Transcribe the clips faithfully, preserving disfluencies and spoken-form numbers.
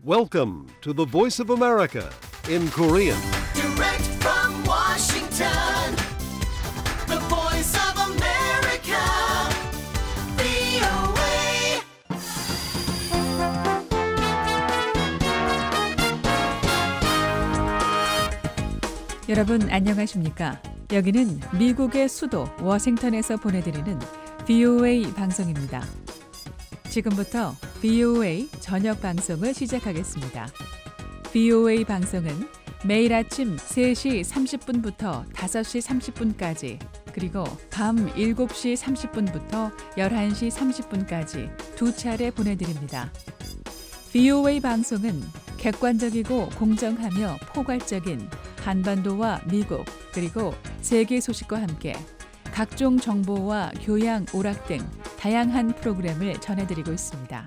Welcome to the Voice of America in Korean. Direct from Washington, the Voice of America, 브이오에이. 여러분 안녕하십니까? 여기는 미국의 수도 워싱턴에서 보내드리는 브이오에이 방송입니다. 지금부터 브이오에이 저녁 방송을 시작하겠습니다. 브이오에이 방송은 매일 아침 세 시 삼십 분부터 다섯 시 삼십 분까지 그리고 밤 일곱 시 삼십 분부터 열한 시 삼십 분까지 두 차례 보내드립니다. 브이오에이 방송은 객관적이고 공정하며 포괄적인 한반도와 미국 그리고 세계 소식과 함께 각종 정보와 교양, 오락 등 다양한 프로그램을 전해드리고 있습니다.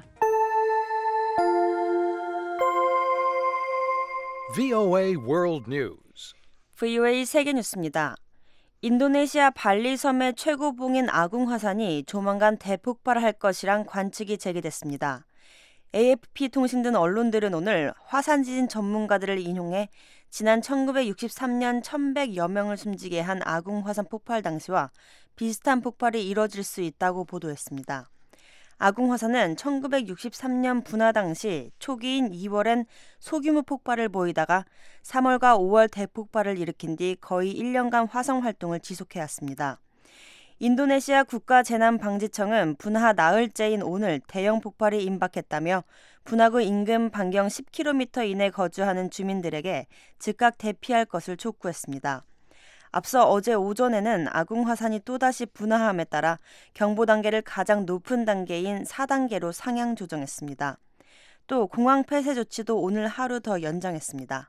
브이오에이 World News. 브이오에이 세계 뉴스입니다. 인도네시아 발리 섬의 최고봉인 아궁 화산이 조만간 대폭발할 것이란 관측이 제기됐습니다. 에이에프피 통신 등 언론들은 오늘 화산 지진 전문가들을 인용해 지난 천구백육십삼 년 천백여 명을 숨지게 한 아궁 화산 폭발 당시와 비슷한 폭발이 이뤄질 수 있다고 보도했습니다. 아궁 화산은 천구백육십삼 년 분화 당시 초기인 이월엔 소규모 폭발을 보이다가 삼월과 오월 대폭발을 일으킨 뒤 거의 일 년간 화성 활동을 지속해왔습니다. 인도네시아 국가재난방지청은 분화 나흘째인 오늘 대형 폭발이 임박했다며 분화구 인근 반경 십 킬로미터 이내 거주하는 주민들에게 즉각 대피할 것을 촉구했습니다. 앞서 어제 오전에는 아궁 화산이 또다시 분화함에 따라 경보 단계를 가장 높은 단계인 사 단계로 상향 조정했습니다. 또 공항 폐쇄 조치도 오늘 하루 더 연장했습니다.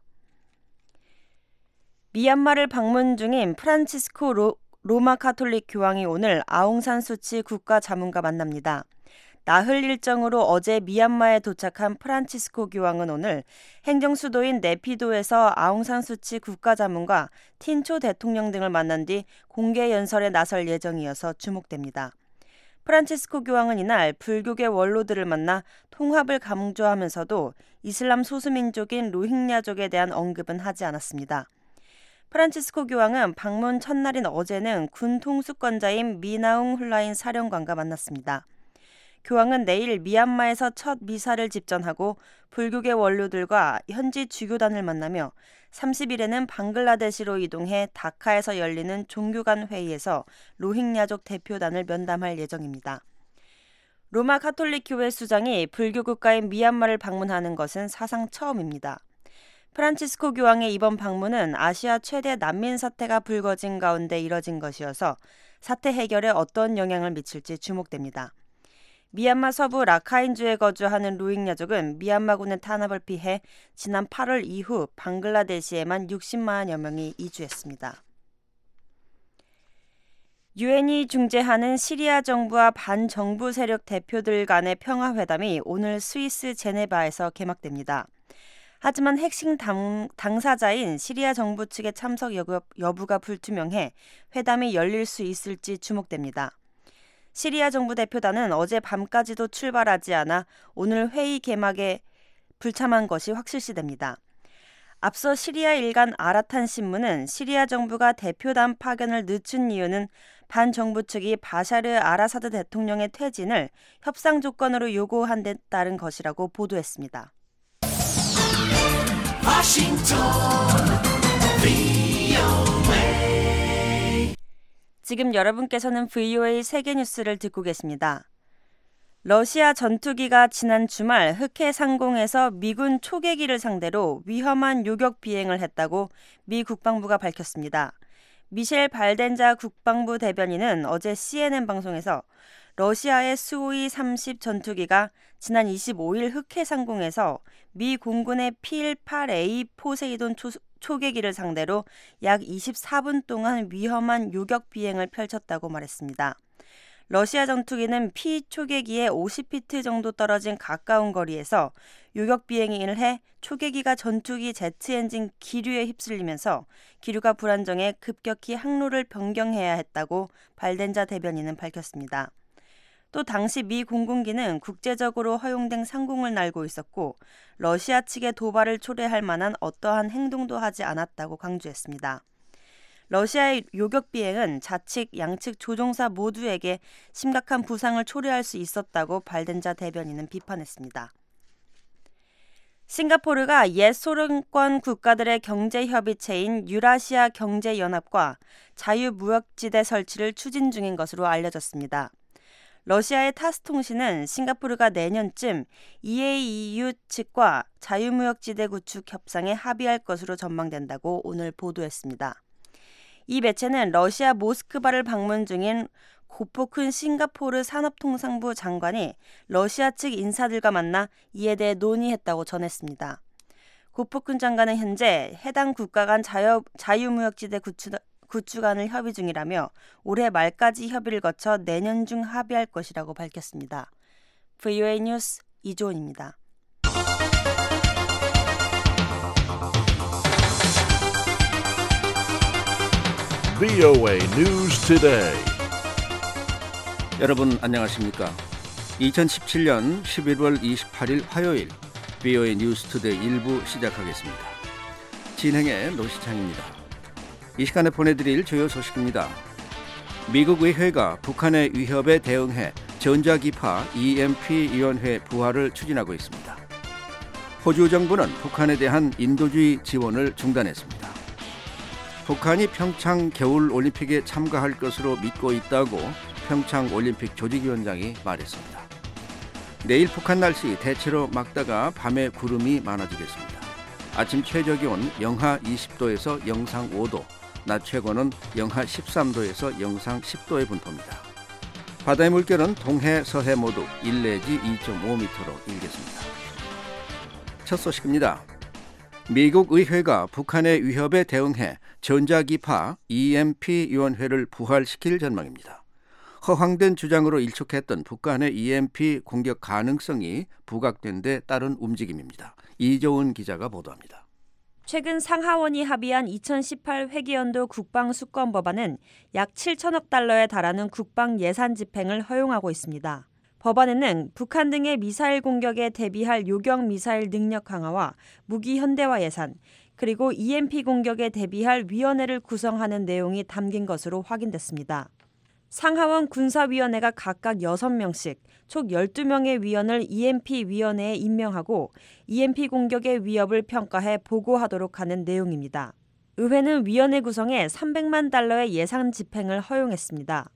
미얀마를 방문 중인 프란치스코 로, 로마 카톨릭 교황이 오늘 아웅산 수치 국가자문과 만납니다. 나흘 일정으로 어제 미얀마에 도착한 프란치스코 교황은 오늘 행정수도인 네피도에서 아웅산 수치 국가자문과 틴초 대통령 등을 만난 뒤 공개 연설에 나설 예정이어서 주목됩니다. 프란치스코 교황은 이날 불교계 원로들을 만나 통합을 강조하면서도 이슬람 소수민족인 로힝야족에 대한 언급은 하지 않았습니다. 프란치스코 교황은 방문 첫날인 어제는 군 통수권자인 미나웅 훌라인 사령관과 만났습니다. 교황은 내일 미얀마에서 첫 미사를 집전하고 불교계 원로들과 현지 주교단을 만나며 삼십 일에는 방글라데시로 이동해 다카에서 열리는 종교 간 회의에서 로힝야족 대표단을 면담할 예정입니다. 로마 카톨릭 교회 수장이 불교 국가인 미얀마를 방문하는 것은 사상 처음입니다. 프란치스코 교황의 이번 방문은 아시아 최대 난민 사태가 불거진 가운데 이뤄진 것이어서 사태 해결에 어떤 영향을 미칠지 주목됩니다. 미얀마 서부 라카인주에 거주하는 로힝야족은 미얀마군의 탄압을 피해 지난 팔월 이후 방글라데시에만 육십만여 명이 이주했습니다. 유엔이 중재하는 시리아 정부와 반정부 세력 대표들 간의 평화회담이 오늘 스위스 제네바에서 개막됩니다. 하지만 핵심 당, 당사자인 시리아 정부 측의 참석 여부, 여부가 불투명해 회담이 열릴 수 있을지 주목됩니다. 시리아 정부 대표단은 어제 밤까지도 출발하지 않아 오늘 회의 개막에 불참한 것이 확실시됩니다. 앞서 시리아 일간 아라탄 신문은 시리아 정부가 대표단 파견을 늦춘 이유는 반정부 측이 바샤르 아라사드 대통령의 퇴진을 협상 조건으로 요구한 데 따른 것이라고 보도했습니다. 워싱턴 브이오에이. 지금 여러분께서는 브이오에이 세계 뉴스를 듣고 계십니다. 러시아 전투기가 지난 주말 흑해 상공에서 미군 초계기를 상대로 위험한 요격 비행을 했다고 미 국방부가 밝혔습니다. 미셸 발덴자 국방부 대변인은 어제 씨엔엔 방송에서 러시아의 수호이 삼십 전투기가 지난 이십오일 흑해 상공에서 미 공군의 피 십팔 에이 포세이돈 초, 초계기를 상대로 약 이십사 분 동안 위험한 요격 비행을 펼쳤다고 말했습니다. 러시아 전투기는 피 초계기에 오십 피트 정도 떨어진 가까운 거리에서 요격 비행을 해 초계기가 전투기 제트 엔진 기류에 휩쓸리면서 기류가 불안정해 급격히 항로를 변경해야 했다고 발덴자 대변인은 밝혔습니다. 또 당시 미 공군기는 국제적으로 허용된 상공을 날고 있었고 러시아 측의 도발을 초래할 만한 어떠한 행동도 하지 않았다고 강조했습니다. 러시아의 요격 비행은 좌측, 양측 조종사 모두에게 심각한 부상을 초래할 수 있었다고 발덴자 대변인은 비판했습니다. 싱가포르가 옛 소련권 국가들의 경제협의체인 유라시아 경제연합과 자유무역지대 설치를 추진 중인 것으로 알려졌습니다. 러시아의 타스 통신은 싱가포르가 내년쯤 이에이이유 측과 자유무역지대 구축 협상에 합의할 것으로 전망된다고 오늘 보도했습니다. 이 매체는 러시아 모스크바를 방문 중인 고포큰 싱가포르 산업통상부 장관이 러시아 측 인사들과 만나 이에 대해 논의했다고 전했습니다. 고포큰 장관은 현재 해당 국가 간 자유, 자유무역지대 구축, 구축안을 협의 중이라며 올해 말까지 협의를 거쳐 내년 중 합의할 것이라고 밝혔습니다. 브이오에이 뉴스 이조은입니다. 브이오에이 News Today. 여러분 안녕하십니까? 이천십칠년 십일월 이십팔일 화요일 브이오에이 뉴스 투데이 일부 시작하겠습니다. 진행의 노시창입니다. 이 시간에 보내드릴 주요 소식입니다. 미국 의회가 북한의 위협에 대응해 전자기파 이엠피위원회 부활을 추진하고 있습니다. 호주 정부는 북한에 대한 인도주의 지원을 중단했습니다. 북한이 평창 겨울올림픽에 참가할 것으로 믿고 있다고 평창올림픽 조직위원장이 말했습니다. 내일 북한 날씨 대체로 맑다가 밤에 구름이 많아지겠습니다. 아침 최저기온 영하 이십도에서 영상 오도, 낮 최고는 영하 십삼도에서 영상 십도의 분포입니다. 바다의 물결은 동해, 서해 모두 일 내지 이 점 오 미터로 일겠습니다. 첫 소식입니다. 미국 의회가 북한의 위협에 대응해 전자기파 이엠피위원회를 부활시킬 전망입니다. 허황된 주장으로 일축했던 북한의 이엠피 공격 가능성이 부각된 데 따른 움직임입니다. 이조은 기자가 보도합니다. 최근 상하원이 합의한 이천십팔 회기연도 국방수권법안은 약 칠천억 달러에 달하는 국방 예산 집행을 허용하고 있습니다. 법안에는 북한 등의 미사일 공격에 대비할 요격 미사일 능력 강화와 무기 현대화 예산, 그리고 이엠피 공격에 대비할 위원회를 구성하는 내용이 담긴 것으로 확인됐습니다. 상하원 군사위원회가 각각 여섯 명씩 총 열두 명의 위원을 이엠피 위원회에 임명하고 이엠피 공격의 위협을 평가해 보고하도록 하는 내용입니다. 의회는 위원회 구성에 삼백만 달러의 예산 집행을 허용했습니다.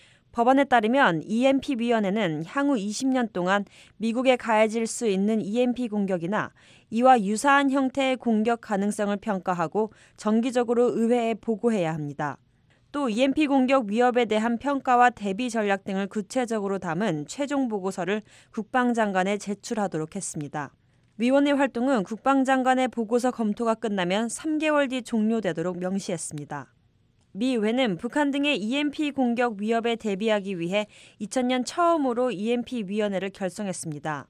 법안에 따르면 이엠피 위원회는 향후 이십 년 동안 미국에 가해질 수 있는 이엠피 공격이나 이와 유사한 형태의 공격 가능성을 평가하고 정기적으로 의회에 보고해야 합니다. 또 이엠피 공격 위협에 대한 평가와 대비 전략 등을 구체적으로 담은 최종 보고서를 국방장관에 제출하도록 했습니다. 위원회 활동은 국방장관의 보고서 검토가 끝나면 삼 개월 뒤 종료되도록 명시했습니다. 미 의회는 북한 등의 이엠피 공격 위협에 대비하기 위해 이천년 처음으로 이엠피 위원회를 결성했습니다.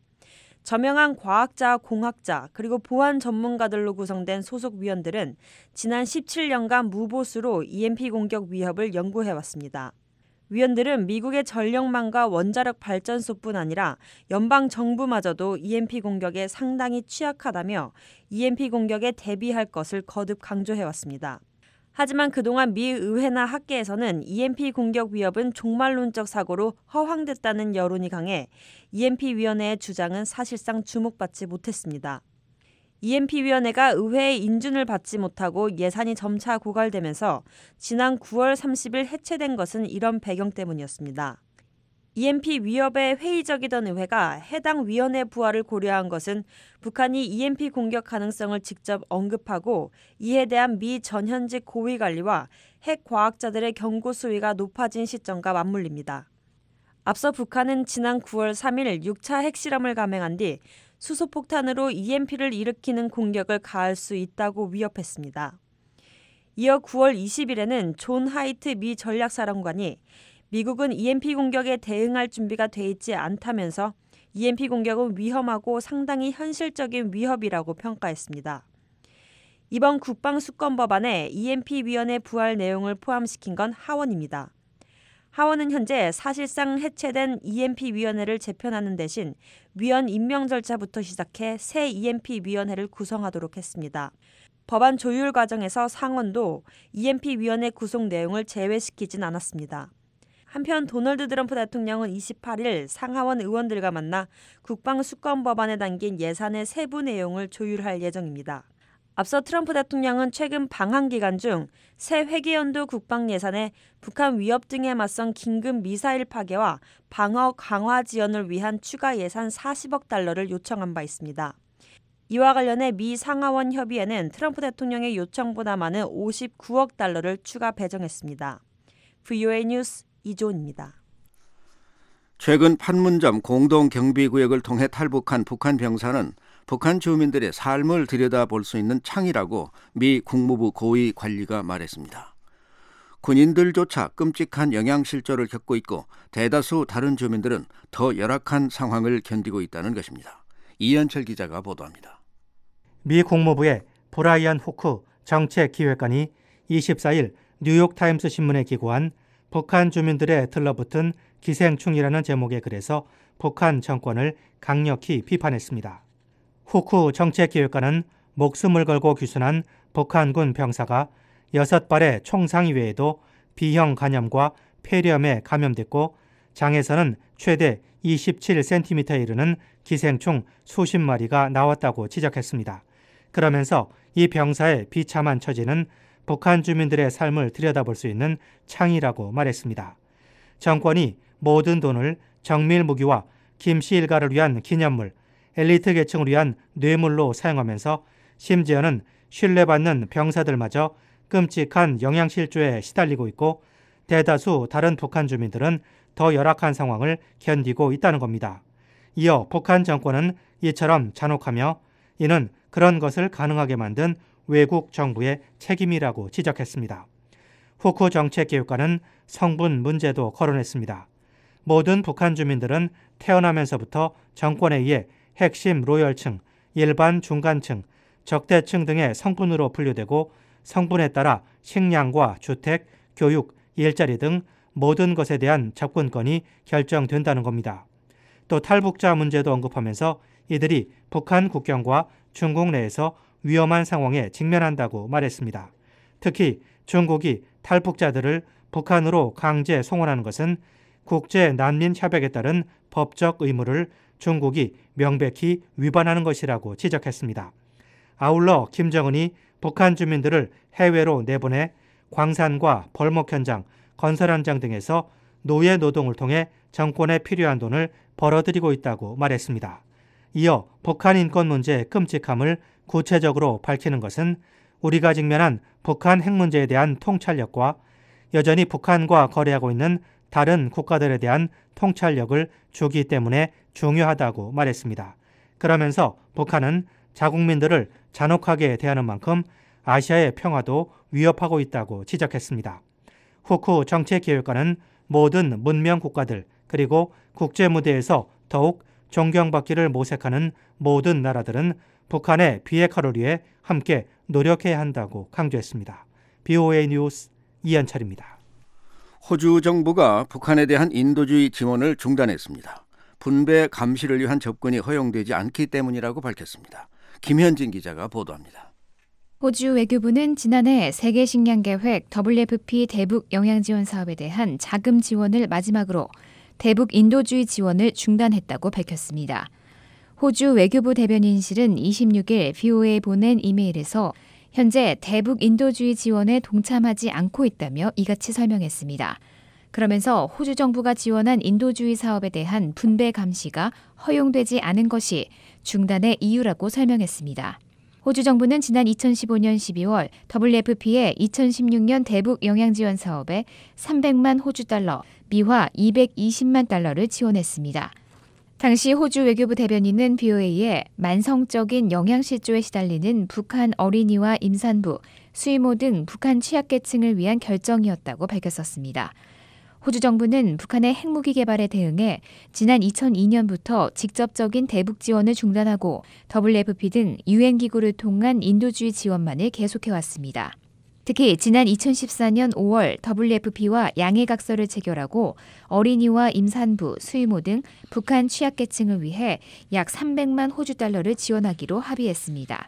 저명한 과학자, 공학자, 그리고 보안 전문가들로 구성된 소속 위원들은 지난 십칠년간 무보수로 이엠피 공격 위협을 연구해왔습니다. 위원들은 미국의 전력망과 원자력 발전소뿐 아니라 연방 정부마저도 이엠피 공격에 상당히 취약하다며 이엠피 공격에 대비할 것을 거듭 강조해왔습니다. 하지만 그동안 미 의회나 학계에서는 이엠피 공격 위협은 종말론적 사고로 허황됐다는 여론이 강해 이엠피 위원회의 주장은 사실상 주목받지 못했습니다. 이엠피 위원회가 의회의 인준을 받지 못하고 예산이 점차 고갈되면서 지난 구월 삼십일 해체된 것은 이런 배경 때문이었습니다. 이엠피 위협에 회의적이던 의회가 해당 위원회 부활을 고려한 것은 북한이 이엠피 공격 가능성을 직접 언급하고 이에 대한 미 전현직 고위 관리와 핵 과학자들의 경고 수위가 높아진 시점과 맞물립니다. 앞서 북한은 지난 구월 삼일 육 차 핵실험을 감행한 뒤 수소폭탄으로 이엠피를 일으키는 공격을 가할 수 있다고 위협했습니다. 이어 구월 이십일에는 존 하이트 미 전략사령관이 미국은 이엠피 공격에 대응할 준비가 돼 있지 않다면서 이엠피 공격은 위험하고 상당히 현실적인 위협이라고 평가했습니다. 이번 국방수권법안에 이엠피 위원회 부활 내용을 포함시킨 건 하원입니다. 하원은 현재 사실상 해체된 이엠피위원회를 재편하는 대신 위원 임명 절차부터 시작해 새 이엠피위원회를 구성하도록 했습니다. 법안 조율 과정에서 상원도 이엠피위원회 구성 내용을 제외시키진 않았습니다. 한편 도널드 트럼프 대통령은 이십팔 일 상하원 의원들과 만나 국방수권 법안에 담긴 예산의 세부 내용을 조율할 예정입니다. 앞서 트럼프 대통령은 최근 방한 기간 중 새 회계연도 국방 예산에 북한 위협 등에 맞선 긴급 미사일 파괴와 방어 강화 지원을 위한 추가 예산 사십억 달러를 요청한 바 있습니다. 이와 관련해 미 상하원 협의회는 트럼프 대통령의 요청보다 많은 오십구억 달러를 추가 배정했습니다. 브이오에이 뉴스 이조은입니다. 최근 판문점 공동경비구역을 통해 탈북한 북한 병사는 북한 주민들의 삶을 들여다볼 수 있는 창이라고 미 국무부 고위 관리가 말했습니다. 군인들조차 끔찍한 영양실조를 겪고 있고 대다수 다른 주민들은 더 열악한 상황을 견디고 있다는 것입니다. 이현철 기자가 보도합니다. 미 국무부의 브라이언 후크 정책기획관이 이십사 일 뉴욕타임스 신문에 기고한 북한 주민들의 들러붙은 기생충이라는 제목의 글에서 북한 정권을 강력히 비판했습니다. 후쿠 정책기획관은 목숨을 걸고 귀순한 북한군 병사가 여섯 발의 총상 이외에도 B형 간염과 폐렴에 감염됐고 장에서는 최대 이십칠 센티미터에 이르는 기생충 수십 마리가 나왔다고 지적했습니다. 그러면서 이 병사의 비참한 처지는 북한 주민들의 삶을 들여다볼 수 있는 창이라고 말했습니다. 정권이 모든 돈을 정밀 무기와 김씨 일가를 위한 기념물, 엘리트 계층을 위한 뇌물로 사용하면서 심지어는 신뢰받는 병사들마저 끔찍한 영양실조에 시달리고 있고 대다수 다른 북한 주민들은 더 열악한 상황을 견디고 있다는 겁니다. 이어 북한 정권은 이처럼 잔혹하며 이는 그런 것을 가능하게 만든 외국 정부의 책임이라고 지적했습니다. 후쿠 정책기획관은 성분 문제도 거론했습니다. 모든 북한 주민들은 태어나면서부터 정권에 의해 핵심 로열층, 일반 중간층, 적대층 등의 성분으로 분류되고 성분에 따라 식량과 주택, 교육, 일자리 등 모든 것에 대한 접근권이 결정된다는 겁니다. 또 탈북자 문제도 언급하면서 이들이 북한 국경과 중국 내에서 위험한 상황에 직면한다고 말했습니다. 특히 중국이 탈북자들을 북한으로 강제 송환하는 것은 국제 난민 협약에 따른 법적 의무를 중국이 명백히 위반하는 것이라고 지적했습니다. 아울러 김정은이 북한 주민들을 해외로 내보내 광산과 벌목 현장, 건설 현장 등에서 노예 노동을 통해 정권에 필요한 돈을 벌어들이고 있다고 말했습니다. 이어 북한 인권 문제의 끔찍함을 구체적으로 밝히는 것은 우리가 직면한 북한 핵 문제에 대한 통찰력과 여전히 북한과 거래하고 있는 다른 국가들에 대한 통찰력을 주기 때문에 중요하다고 말했습니다. 그러면서 북한은 자국민들을 잔혹하게 대하는 만큼 아시아의 평화도 위협하고 있다고 지적했습니다. 후쿠 정책기획관은 모든 문명 국가들 그리고 국제 무대에서 더욱 존경받기를 모색하는 모든 나라들은 북한의 비핵화를 위해 함께 노력해야 한다고 강조했습니다. 브이오에이 뉴스 이현철입니다. 호주 정부가 북한에 대한 인도주의 지원을 중단했습니다. 분배 감시를 위한 접근이 허용되지 않기 때문이라고 밝혔습니다. 김현진 기자가 보도합니다. 호주 외교부는 지난해 세계식량계획 더블유에프피 대북 영양지원 사업에 대한 자금 지원을 마지막으로 대북 인도주의 지원을 중단했다고 밝혔습니다. 호주 외교부 대변인실은 이십육 일 브이오에이에 보낸 이메일에서 현재 대북 인도주의 지원에 동참하지 않고 있다며 이같이 설명했습니다. 그러면서 호주 정부가 지원한 인도주의 사업에 대한 분배 감시가 허용되지 않은 것이 중단의 이유라고 설명했습니다. 호주 정부는 지난 이천십오 년 십이월 더블유에프피의 이천십육 년 대북 영양지원 사업에 삼백만 호주 달러, 미화 이백이십만 달러를 지원했습니다. 당시 호주 외교부 대변인은 브이오에이에 만성적인 영양실조에 시달리는 북한 어린이와 임산부, 수의모 등 북한 취약계층을 위한 결정이었다고 밝혔었습니다. 호주 정부는 북한의 핵무기 개발에 대응해 지난 이천이 년부터 직접적인 대북 지원을 중단하고 더블유에프피 등 유엔기구를 통한 인도주의 지원만을 계속해왔습니다. 특히 지난 이천십사 년 오월 더블유에프피와 양해각서를 체결하고 어린이와 임산부, 수의모 등 북한 취약계층을 위해 약 삼백만 호주 달러를 지원하기로 합의했습니다.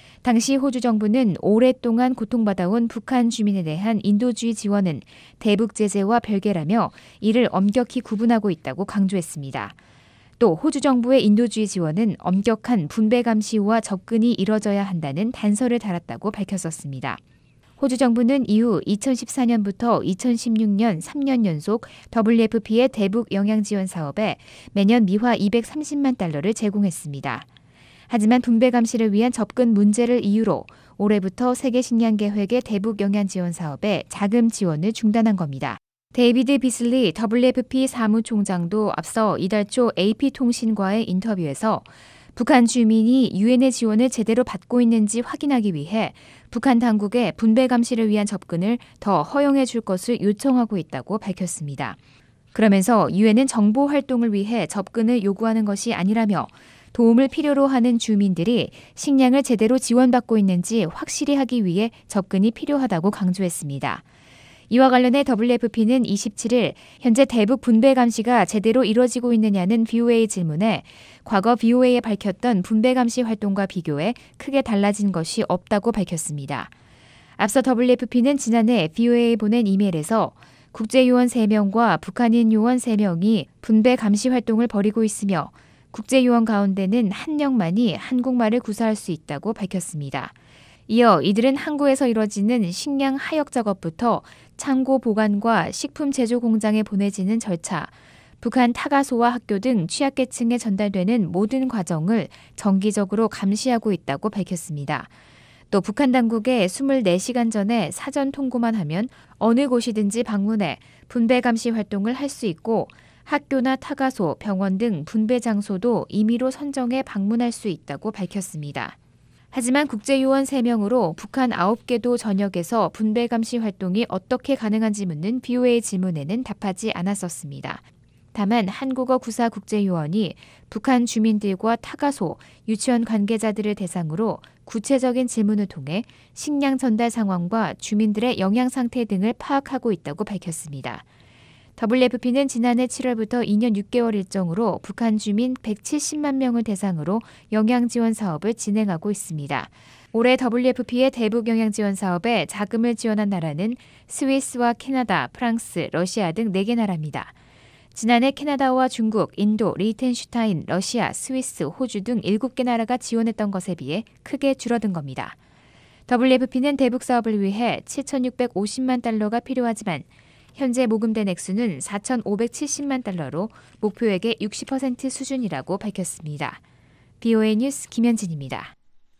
당시 호주 정부는 오랫동안 고통받아온 북한 주민에 대한 인도주의 지원은 대북 제재와 별개라며 이를 엄격히 구분하고 있다고 강조했습니다. 또 호주 정부의 인도주의 지원은 엄격한 분배 감시와 접근이 이뤄져야 한다는 단서를 달았다고 밝혔었습니다. 호주 정부는 이후 이천십사 년부터 이천십육 년 삼 년 연속 더블유에프피의 대북 영양 지원 사업에 매년 미화 이백삼십만 달러를 제공했습니다. 하지만 분배 감시를 위한 접근 문제를 이유로 올해부터 세계식량계획의 대북 영양 지원 사업에 자금 지원을 중단한 겁니다. 데이비드 비슬리 더블유에프피 사무총장도 앞서 이달 초 에이피통신과의 인터뷰에서 북한 주민이 유엔의 지원을 제대로 받고 있는지 확인하기 위해 북한 당국에 분배 감시를 위한 접근을 더 허용해 줄 것을 요청하고 있다고 밝혔습니다. 그러면서 유엔은 정보 활동을 위해 접근을 요구하는 것이 아니라며 도움을 필요로 하는 주민들이 식량을 제대로 지원받고 있는지 확실히 하기 위해 접근이 필요하다고 강조했습니다. 이와 관련해 더블유에프피는 이십칠 일 현재 대북 분배 감시가 제대로 이루어지고 있느냐는 브이오에이 질문에 과거 브이오에이에 밝혔던 분배 감시 활동과 비교해 크게 달라진 것이 없다고 밝혔습니다. 앞서 더블유에프피는 지난해 브이오에이에 보낸 이메일에서 국제요원 세 명과 북한인 요원 세 명이 분배 감시 활동을 벌이고 있으며 국제요원 가운데는 한 명만이 한국말을 구사할 수 있다고 밝혔습니다. 이어 이들은 항구에서 이뤄지는 식량 하역 작업부터 창고 보관과 식품 제조 공장에 보내지는 절차, 북한 타가소와 학교 등 취약계층에 전달되는 모든 과정을 정기적으로 감시하고 있다고 밝혔습니다. 또 북한 당국에 이십사 시간 전에 사전 통보만 하면 어느 곳이든지 방문해 분배 감시 활동을 할 수 있고 학교나 타가소, 병원 등 분배 장소도 임의로 선정해 방문할 수 있다고 밝혔습니다. 하지만 국제요원 세 명으로 북한 아홉 개도 전역에서 분배 감시 활동이 어떻게 가능한지 묻는 브이오에이 질문에는 답하지 않았었습니다. 다만 한국어 구사 국제요원이 북한 주민들과 타가소, 유치원 관계자들을 대상으로 구체적인 질문을 통해 식량 전달 상황과 주민들의 영양 상태 등을 파악하고 있다고 밝혔습니다. 더블유에프피는 지난해 칠월부터 이 년 육 개월 일정으로 북한 주민 백칠십만 명을 대상으로 영양 지원 사업을 진행하고 있습니다. 올해 더블유에프피의 대북 영양 지원 사업에 자금을 지원한 나라는 스위스와 캐나다, 프랑스, 러시아 등 네 개 나라입니다. 지난해 캐나다와 중국, 인도, 리텐슈타인, 러시아, 스위스, 호주 등 일곱 개 나라가 지원했던 것에 비해 크게 줄어든 겁니다. 더블유에프피는 대북 사업을 위해 칠천육백오십만 달러가 필요하지만 현재 모금된 액수는 사천오백칠십만 달러로 목표액의 육십 퍼센트 수준이라고 밝혔습니다. 브이오에이 뉴스 김현진입니다.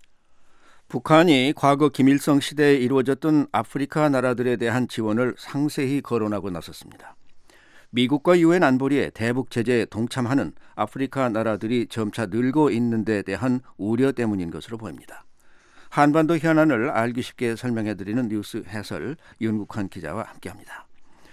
북한이 과거 김일성 시대에 이루어졌던 아프리카 나라들에 대한 지원을 상세히 거론하고 나섰습니다. 미국과 유엔 안보리의 대북 제재에 동참하는 아프리카 나라들이 점차 늘고 있는 데 대한 우려 때문인 것으로 보입니다. 한반도 현안을 알기 쉽게 설명해드리는 뉴스 해설 윤국환 기자와 함께합니다.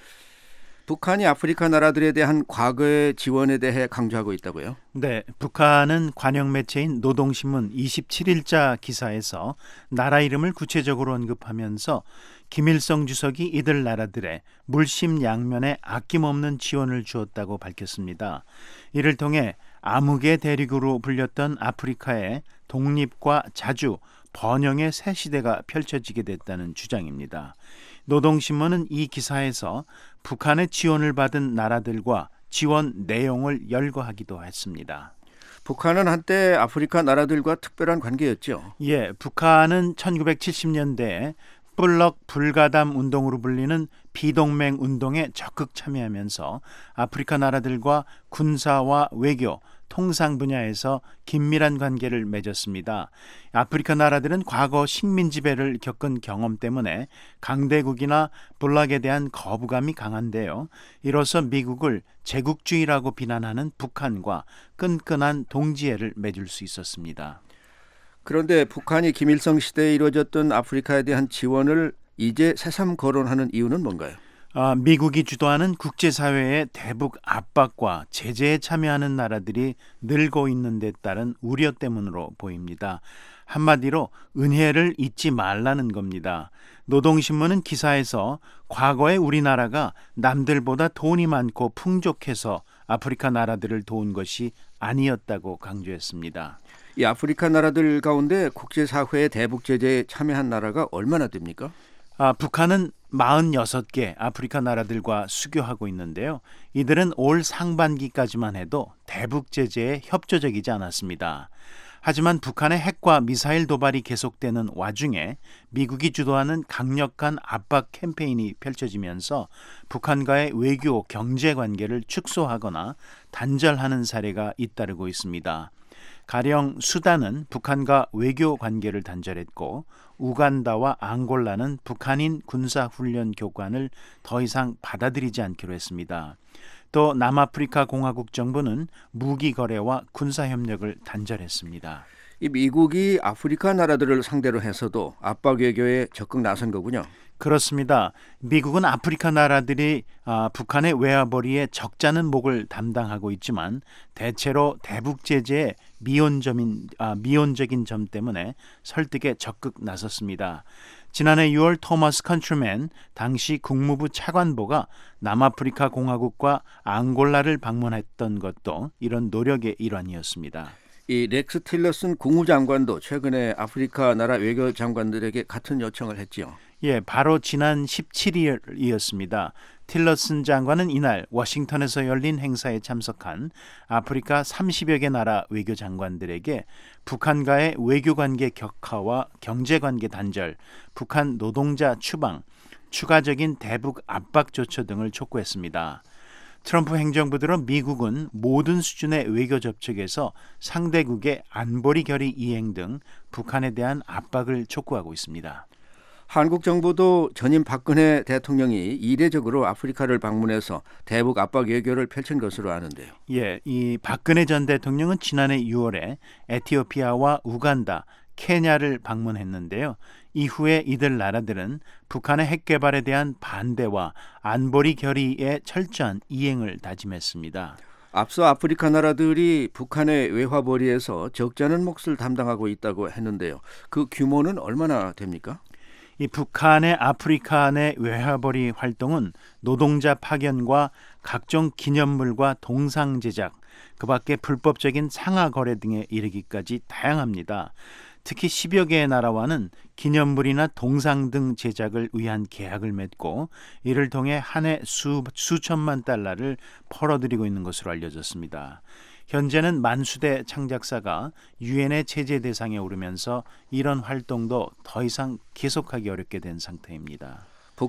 북한이 아프리카 나라들에 대한 과거의 지원에 대해 강조하고 있다고요? 네, 북한은 관영 매체인 노동신문 이십칠 일자 기사에서 나라 이름을 구체적으로 언급하면서 김일성 주석이 이들 나라들의 물심양면에 아낌없는 지원을 주었다고 밝혔습니다. 이를 통해 암흑의 대륙으로 불렸던 아프리카의 독립과 자주, 번영의 새 시대가 펼쳐지게 됐다는 주장입니다. 노동신문은 이 기사에서 북한의 지원을 받은 나라들과 지원 내용을 열거하기도 했습니다. 북한은 한때 아프리카 나라들과 특별한 관계였죠. 예, 북한은 천구백칠십 년대에 뿔럭 불가담 운동으로 불리는 비동맹 운동에 적극 참여하면서 아프리카 나라들과 군사와 외교, 통상 분야에서 긴밀한 관계를 맺었습니다. 아프리카 나라들은 과거 식민 지배를 겪은 경험 때문에 강대국이나 불락에 대한 거부감이 강한데요. 이로써 미국을 제국주의라고 비난하는 북한과 끈끈한 동지애를 맺을 수 있었습니다. 그런데 북한이 김일성 시대에 이루어졌던 아프리카에 대한 지원을 이제 새삼 거론하는 이유는 뭔가요? 어, 미국이 주도하는 국제사회의 대북 압박과 제재에 참여하는 나라들이 늘고 있는 데 따른 우려 때문으로 보입니다. 한마디로 은혜를 잊지 말라는 겁니다. 노동신문은 기사에서 과거에 우리나라가 남들보다 돈이 많고 풍족해서 아프리카 나라들을 도운 것이 아니었다고 강조했습니다. 이 아프리카 나라들 가운데 국제사회의 대북 제재에 참여한 나라가 얼마나 됩니까? 아, 북한은 사십육 개 아프리카 나라들과 수교하고 있는데요. 이들은 올 상반기까지만 해도 대북 제재에 협조적이지 않았습니다. 하지만 북한의 핵과 미사일 도발이 계속되는 와중에 미국이 주도하는 강력한 압박 캠페인이 펼쳐지면서 북한과의 외교, 경제 관계를 축소하거나 단절하는 사례가 잇따르고 있습니다. 가령 수단은 북한과 외교 관계를 단절했고 우간다와 앙골라는 북한인 군사훈련 교관을 더 이상 받아들이지 않기로 했습니다. 또 남아프리카 공화국 정부는 무기 거래와 군사 협력을 단절했습니다. 이 미국이 아프리카 나라들을 상대로 해서도 압박 외교에 적극 나선 거군요. 그렇습니다. 미국은 아프리카 나라들이 아, 북한의 외화벌이에 적잖은 목을 담당하고 있지만 대체로 대북 제재의 미온점인, 아, 미온적인 점 때문에 설득에 적극 나섰습니다. 지난해 유월 토마스 컨트리맨 당시 국무부 차관보가 남아프리카 공화국과 앙골라를 방문했던 것도 이런 노력의 일환이었습니다. 이 렉스 틸러슨 국무장관도 최근에 아프리카 나라 외교 장관들에게 같은 요청을 했지요. 예, 바로 지난 십칠 일이었습니다. 틸러슨 장관은 이날 워싱턴에서 열린 행사에 참석한 아프리카 삼십여 개 나라 외교 장관들에게 북한과의 외교관계 격화와 경제관계 단절, 북한 노동자 추방, 추가적인 대북 압박 조처 등을 촉구했습니다. 트럼프 행정부대로 미국은 모든 수준의 외교 접촉에서 상대국의 안보리 결의 이행 등 북한에 대한 압박을 촉구하고 있습니다. 한국 정부도 전임 박근혜 대통령이 이례적으로 아프리카를 방문해서 대북 압박 외교를 펼친 것으로 아는데요. 예, 이 박근혜 전 대통령은 지난해 유월에 에티오피아와 우간다, 케냐를 방문했는데요. 이후에 이들 나라들은 북한의 핵 개발에 대한 반대와 안보리 결의의 철저한 이행을 다짐했습니다. 앞서 아프리카 나라들이 북한의 외화벌이에서 적잖은 몫을 담당하고 있다고 했는데요. 그 규모는 얼마나 됩니까? 이 북한의 아프리카 내 외화벌이 활동은 노동자 파견과 각종 기념물과 동상 제작, 그 밖에 불법적인 상하 거래 등에 이르기까지 다양합니다. 특히 십여 개의 나라와는 기념물이나 동상 등 제작을 위한 계약을 맺고 이를 통해 한 해 수, 수천만 달러를 벌어들이고 있는 것으로 알려졌습니다. 현재는 만수대 창작사가 유엔의 제재 대상에 오르면서 이런 활동도 더 이상 계속하기 어렵게 된 상태입니다.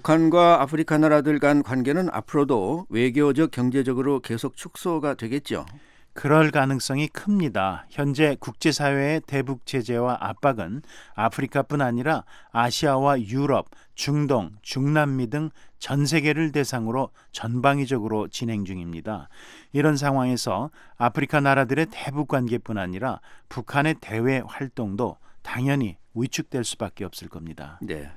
북한과 아프리카 나라들 간 관계는 앞으로도 외교적, 경제적으로 계속 축소가 되겠죠. 그럴 가능성이 큽니다. 현재 국제사회의 대북 제재와 압박은 아프리카뿐 아니라 아시아와 유럽, 중동, 중남미 등 전 세계를 대상으로 전방위적으로 진행 중입니다. 이런 상황에서 아프리카 나라들의 대북 관계뿐 아니라 북한의 대외 활동도 당연히 위축될 수밖에 없을 겁니다. 네.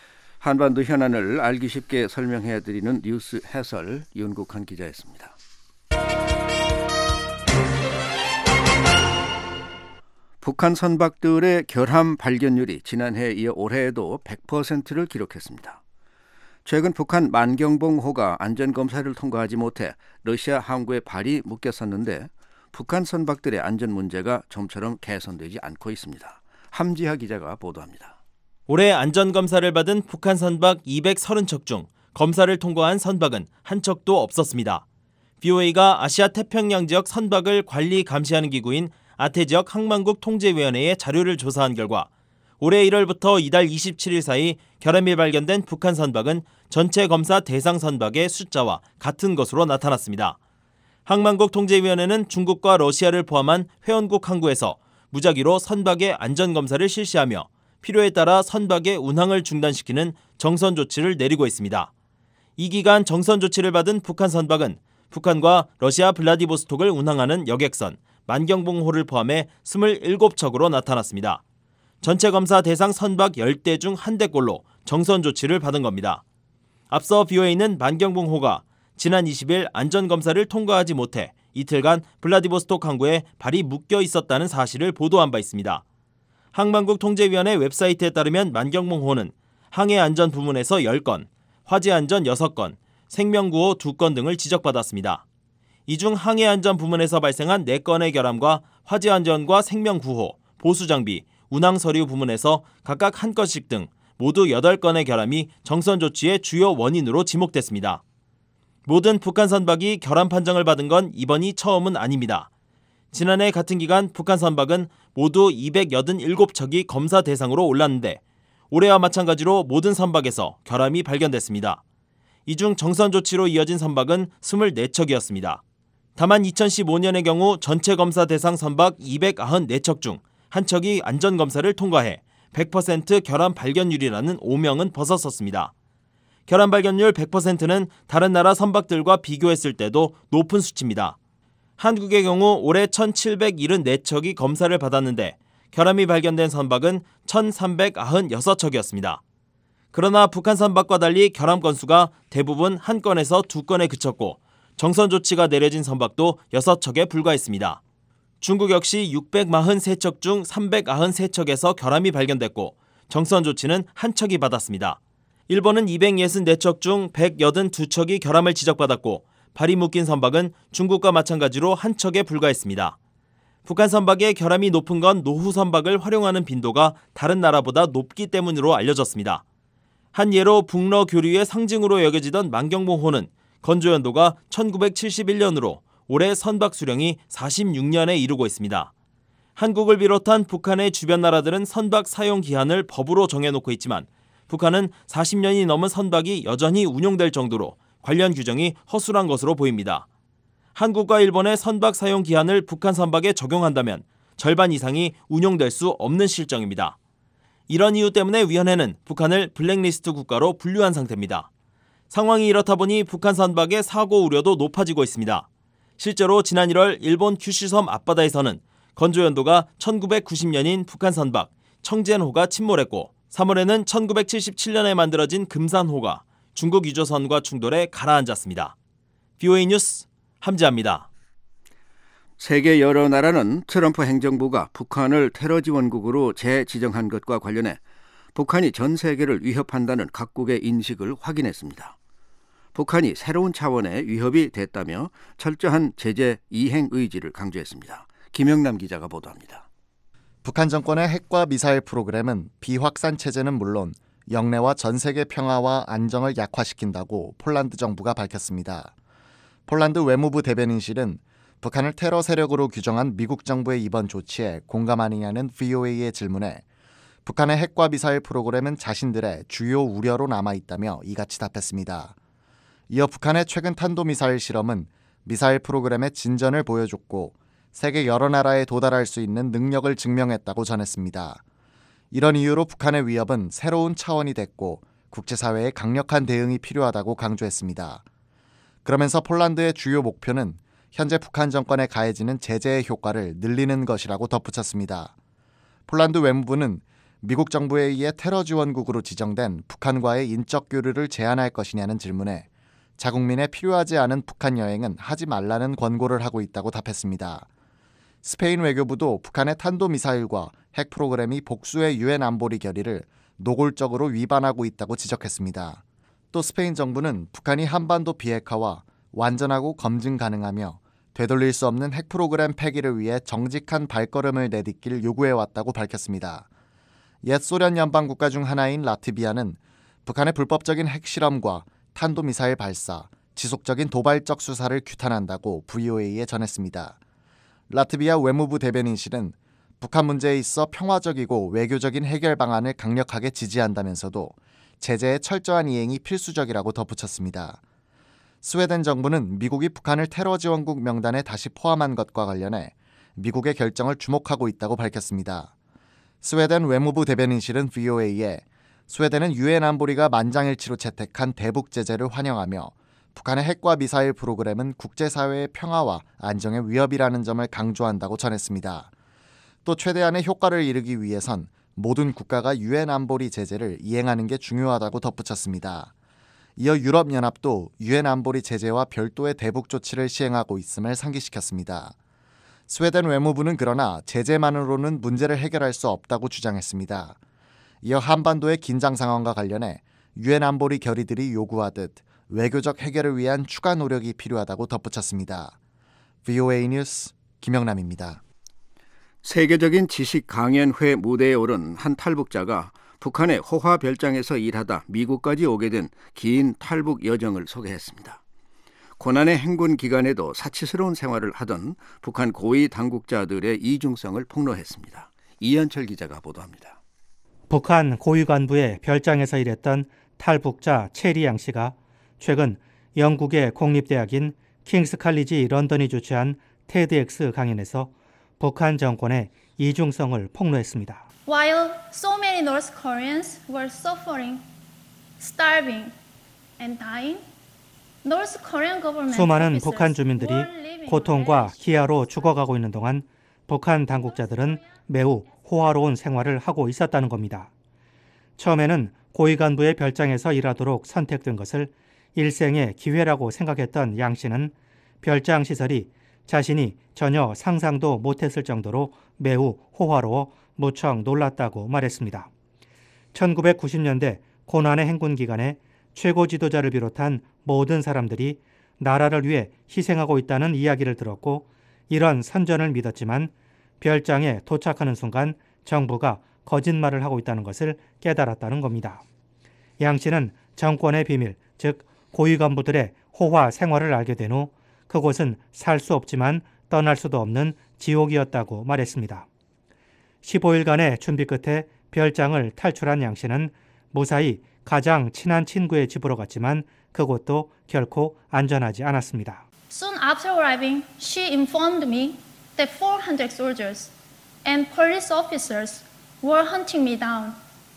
한반도 현안을 알기 쉽게 설명해드리는 뉴스 해설 윤국한 기자였습니다. 북한 선박들의 결함 발견율이 지난해에 이어 올해에도 백 퍼센트를 기록했습니다. 최근 북한 만경봉호가 안전검사를 통과하지 못해 러시아 항구에 발이 묶였었는데 북한 선박들의 안전 문제가 좀처럼 개선되지 않고 있습니다. 함지하 기자가 보도합니다. 올해 안전검사를 받은 북한 선박 이백삼십 척 중 검사를 통과한 선박은 한 척도 없었습니다. 비오에이가 아시아 태평양 지역 선박을 관리 감시하는 기구인 아태지역 항만국 통제위원회에 자료를 조사한 결과 올해 일월부터 이달 이십칠 일 사이 결함이 발견된 북한 선박은 전체 검사 대상 선박의 숫자와 같은 것으로 나타났습니다. 항만국 통제위원회는 중국과 러시아를 포함한 회원국 항구에서 무작위로 선박의 안전검사를 실시하며 필요에 따라 선박의 운항을 중단시키는 정선 조치를 내리고 있습니다. 이 기간 정선 조치를 받은 북한 선박은 북한과 러시아 블라디보스톡을 운항하는 여객선 만경봉호를 포함해 이십칠 척으로 나타났습니다. 전체 검사 대상 선박 십 대 중 한 대꼴로 정선 조치를 받은 겁니다. 앞서 비오에이는 만경봉호가 지난 이십일 안전검사를 통과하지 못해 이틀간 블라디보스톡 항구에 발이 묶여 있었다는 사실을 보도한 바 있습니다. 항만국 통제위원회 웹사이트에 따르면 만경봉호는 항해 안전 부문에서 열 건, 화재 안전 여섯 건, 생명구호 두 건 등을 지적받았습니다. 이 중 항해 안전 부문에서 발생한 네 건의 결함과 화재 안전과 생명구호, 보수장비, 운항서류 부문에서 각각 한 건씩 등 모두 여덟 건의 결함이 정선 조치의 주요 원인으로 지목됐습니다. 모든 북한 선박이 결함 판정을 받은 건 이번이 처음은 아닙니다. 지난해 같은 기간 북한 선박은 모두 이백팔십칠 척이 검사 대상으로 올랐는데 올해와 마찬가지로 모든 선박에서 결함이 발견됐습니다. 이 중 정선 조치로 이어진 선박은 이십사 척이었습니다. 다만 이천십오 년의 경우 전체 검사 대상 선박 이백구십사 척 중 한 척이 안전검사를 통과해 백 퍼센트 결함 발견율이라는 오명은 벗었었습니다. 결함 발견율 백 퍼센트는 다른 나라 선박들과 비교했을 때도 높은 수치입니다. 한국의 경우 올해 천칠백칠십사 척이 검사를 받았는데 결함이 발견된 선박은 천삼백구십육 척이었습니다. 그러나 북한 선박과 달리 결함 건수가 대부분 한 건에서 두 건에 그쳤고 정선 조치가 내려진 선박도 여섯 척에 불과했습니다. 중국 역시 육백사십삼 척 중 삼백구십삼 척에서 결함이 발견됐고 정선 조치는 한 척이 받았습니다. 일본은 이백육십사 척 중 백팔십이 척이 결함을 지적받았고 발이 묶인 선박은 중국과 마찬가지로 한 척에 불과했습니다. 북한 선박의 결함이 높은 건 노후 선박을 활용하는 빈도가 다른 나라보다 높기 때문으로 알려졌습니다. 한 예로 북러 교류의 상징으로 여겨지던 만경봉호는 건조 연도가 천구백칠십일 년으로 올해 선박 수령이 사십육 년에 이르고 있습니다. 한국을 비롯한 북한의 주변 나라들은 선박 사용 기한을 법으로 정해놓고 있지만 북한은 사십 년이 넘은 선박이 여전히 운용될 정도로 관련 규정이 허술한 것으로 보입니다. 한국과 일본의 선박 사용 기한을 북한 선박에 적용한다면 절반 이상이 운용될 수 없는 실정입니다. 이런 이유 때문에 위원회는 북한을 블랙리스트 국가로 분류한 상태입니다. 상황이 이렇다 보니 북한 선박의 사고 우려도 높아지고 있습니다. 실제로 지난 일월 일본 큐슈섬 앞바다에서는 건조 연도가 천구백구십 년인 북한 선박 청젠호가 침몰했고 삼월에는 천구백칠십칠 년에 만들어진 금산호가 중국 유조선과 충돌해 가라앉았습니다. 비오에이 뉴스 함지아입니다. 세계 여러 나라는 트럼프 행정부가 북한을 테러 지원국으로 재지정한 것과 관련해 북한이 전 세계를 위협한다는 각국의 인식을 확인했습니다. 북한이 새로운 차원의 위협이 됐다며 철저한 제재 이행 의지를 강조했습니다. 김영남 기자가 보도합니다. 북한 정권의 핵과 미사일 프로그램은 비확산 체제는 물론 영내와 전 세계 평화와 안정을 약화시킨다고 폴란드 정부가 밝혔습니다. 폴란드 외무부 대변인실은 북한을 테러 세력으로 규정한 미국 정부의 이번 조치에 공감하느냐는 브이오에이의 질문에 북한의 핵과 미사일 프로그램은 자신들의 주요 우려로 남아있다며 이같이 답했습니다. 이어 북한의 최근 탄도미사일 실험은 미사일 프로그램의 진전을 보여줬고 세계 여러 나라에 도달할 수 있는 능력을 증명했다고 전했습니다. 이런 이유로 북한의 위협은 새로운 차원이 됐고 국제사회의 강력한 대응이 필요하다고 강조했습니다. 그러면서 폴란드의 주요 목표는 현재 북한 정권에 가해지는 제재의 효과를 늘리는 것이라고 덧붙였습니다. 폴란드 외무부는 미국 정부에 의해 테러 지원국으로 지정된 북한과의 인적 교류를 제한할 것이냐는 질문에 자국민에 필요하지 않은 북한 여행은 하지 말라는 권고를 하고 있다고 답했습니다. 스페인 외교부도 북한의 탄도미사일과 핵 프로그램이 복수의 유엔 안보리 결의를 노골적으로 위반하고 있다고 지적했습니다. 또 스페인 정부는 북한이 한반도 비핵화와 완전하고 검증 가능하며 되돌릴 수 없는 핵 프로그램 폐기를 위해 정직한 발걸음을 내딛길 요구해왔다고 밝혔습니다. 옛 소련 연방 국가 중 하나인 라트비아는 북한의 불법적인 핵실험과 탄도미사일 발사, 지속적인 도발적 수사를 규탄한다고 브이오에이에 전했습니다. 라트비아 외무부 대변인실은 북한 문제에 있어 평화적이고 외교적인 해결 방안을 강력하게 지지한다면서도 제재의 철저한 이행이 필수적이라고 덧붙였습니다. 스웨덴 정부는 미국이 북한을 테러 지원국 명단에 다시 포함한 것과 관련해 미국의 결정을 주목하고 있다고 밝혔습니다. 스웨덴 외무부 대변인실은 브이오에이에 스웨덴은 유엔 안보리가 만장일치로 채택한 대북 제재를 환영하며 북한의 핵과 미사일 프로그램은 국제사회의 평화와 안정의 위협이라는 점을 강조한다고 전했습니다. 또 최대한의 효과를 이루기 위해선 모든 국가가 유엔 안보리 제재를 이행하는 게 중요하다고 덧붙였습니다. 이어 유럽연합도 유엔 안보리 제재와 별도의 대북 조치를 시행하고 있음을 상기시켰습니다. 스웨덴 외무부는 그러나 제재만으로는 문제를 해결할 수 없다고 주장했습니다. 이어 한반도의 긴장 상황과 관련해 유엔 안보리 결의들이 요구하듯 외교적 해결을 위한 추가 노력이 필요하다고 덧붙였습니다. 브이오에이 뉴스 김영남입니다. 세계적인 지식 강연회 무대에 오른 한 탈북자가 북한의 호화 별장에서 일하다 미국까지 오게 된 긴 탈북 여정을 소개했습니다. 고난의 행군 기간에도 사치스러운 생활을 하던 북한 고위 당국자들의 이중성을 폭로했습니다. 이현철 기자가 보도합니다. 북한 고위 간부의 별장에서 일했던 탈북자 체리양 씨가 최근 영국의 공립대학인 킹스 칼리지 런던이 주최한 테드엑스 강연에서 북한 정권의 이중성을 폭로했습니다. While so many North Koreans were suffering, starving, and dying, North Korean government 수많은 북한 주민들이 고통과 기아로 죽어가고 있는 동안 북한 당국자들은 매우 호화로운 생활을 하고 있었다는 겁니다. 처음에는 고위 간부의 별장에서 일하도록 선택된 것을 일생의 기회라고 생각했던 양 씨는 별장 시설이 자신이 전혀 상상도 못했을 정도로 매우 호화로워 무척 놀랐다고 말했습니다. 천구백구십 년대 고난의 행군 기간에 최고 지도자를 비롯한 모든 사람들이 나라를 위해 희생하고 있다는 이야기를 들었고 이런 선전을 믿었지만 별장에 도착하는 순간 정부가 거짓말을 하고 있다는 것을 깨달았다는 겁니다. 양 씨는 정권의 비밀, 즉 고위 간부들의 호화 생활을 알게 된 후 그곳은 살 수 없지만 떠날 수도 없는 지옥이었다고 말했습니다. 십오 일간의 준비 끝에 별장을 탈출한 양 씨는 무사히 가장 친한 친구의 집으로 갔지만 그곳도 결코 안전하지 않았습니다. Soon after arriving, she informed me that four hundred soldiers and police officers were hunting me down.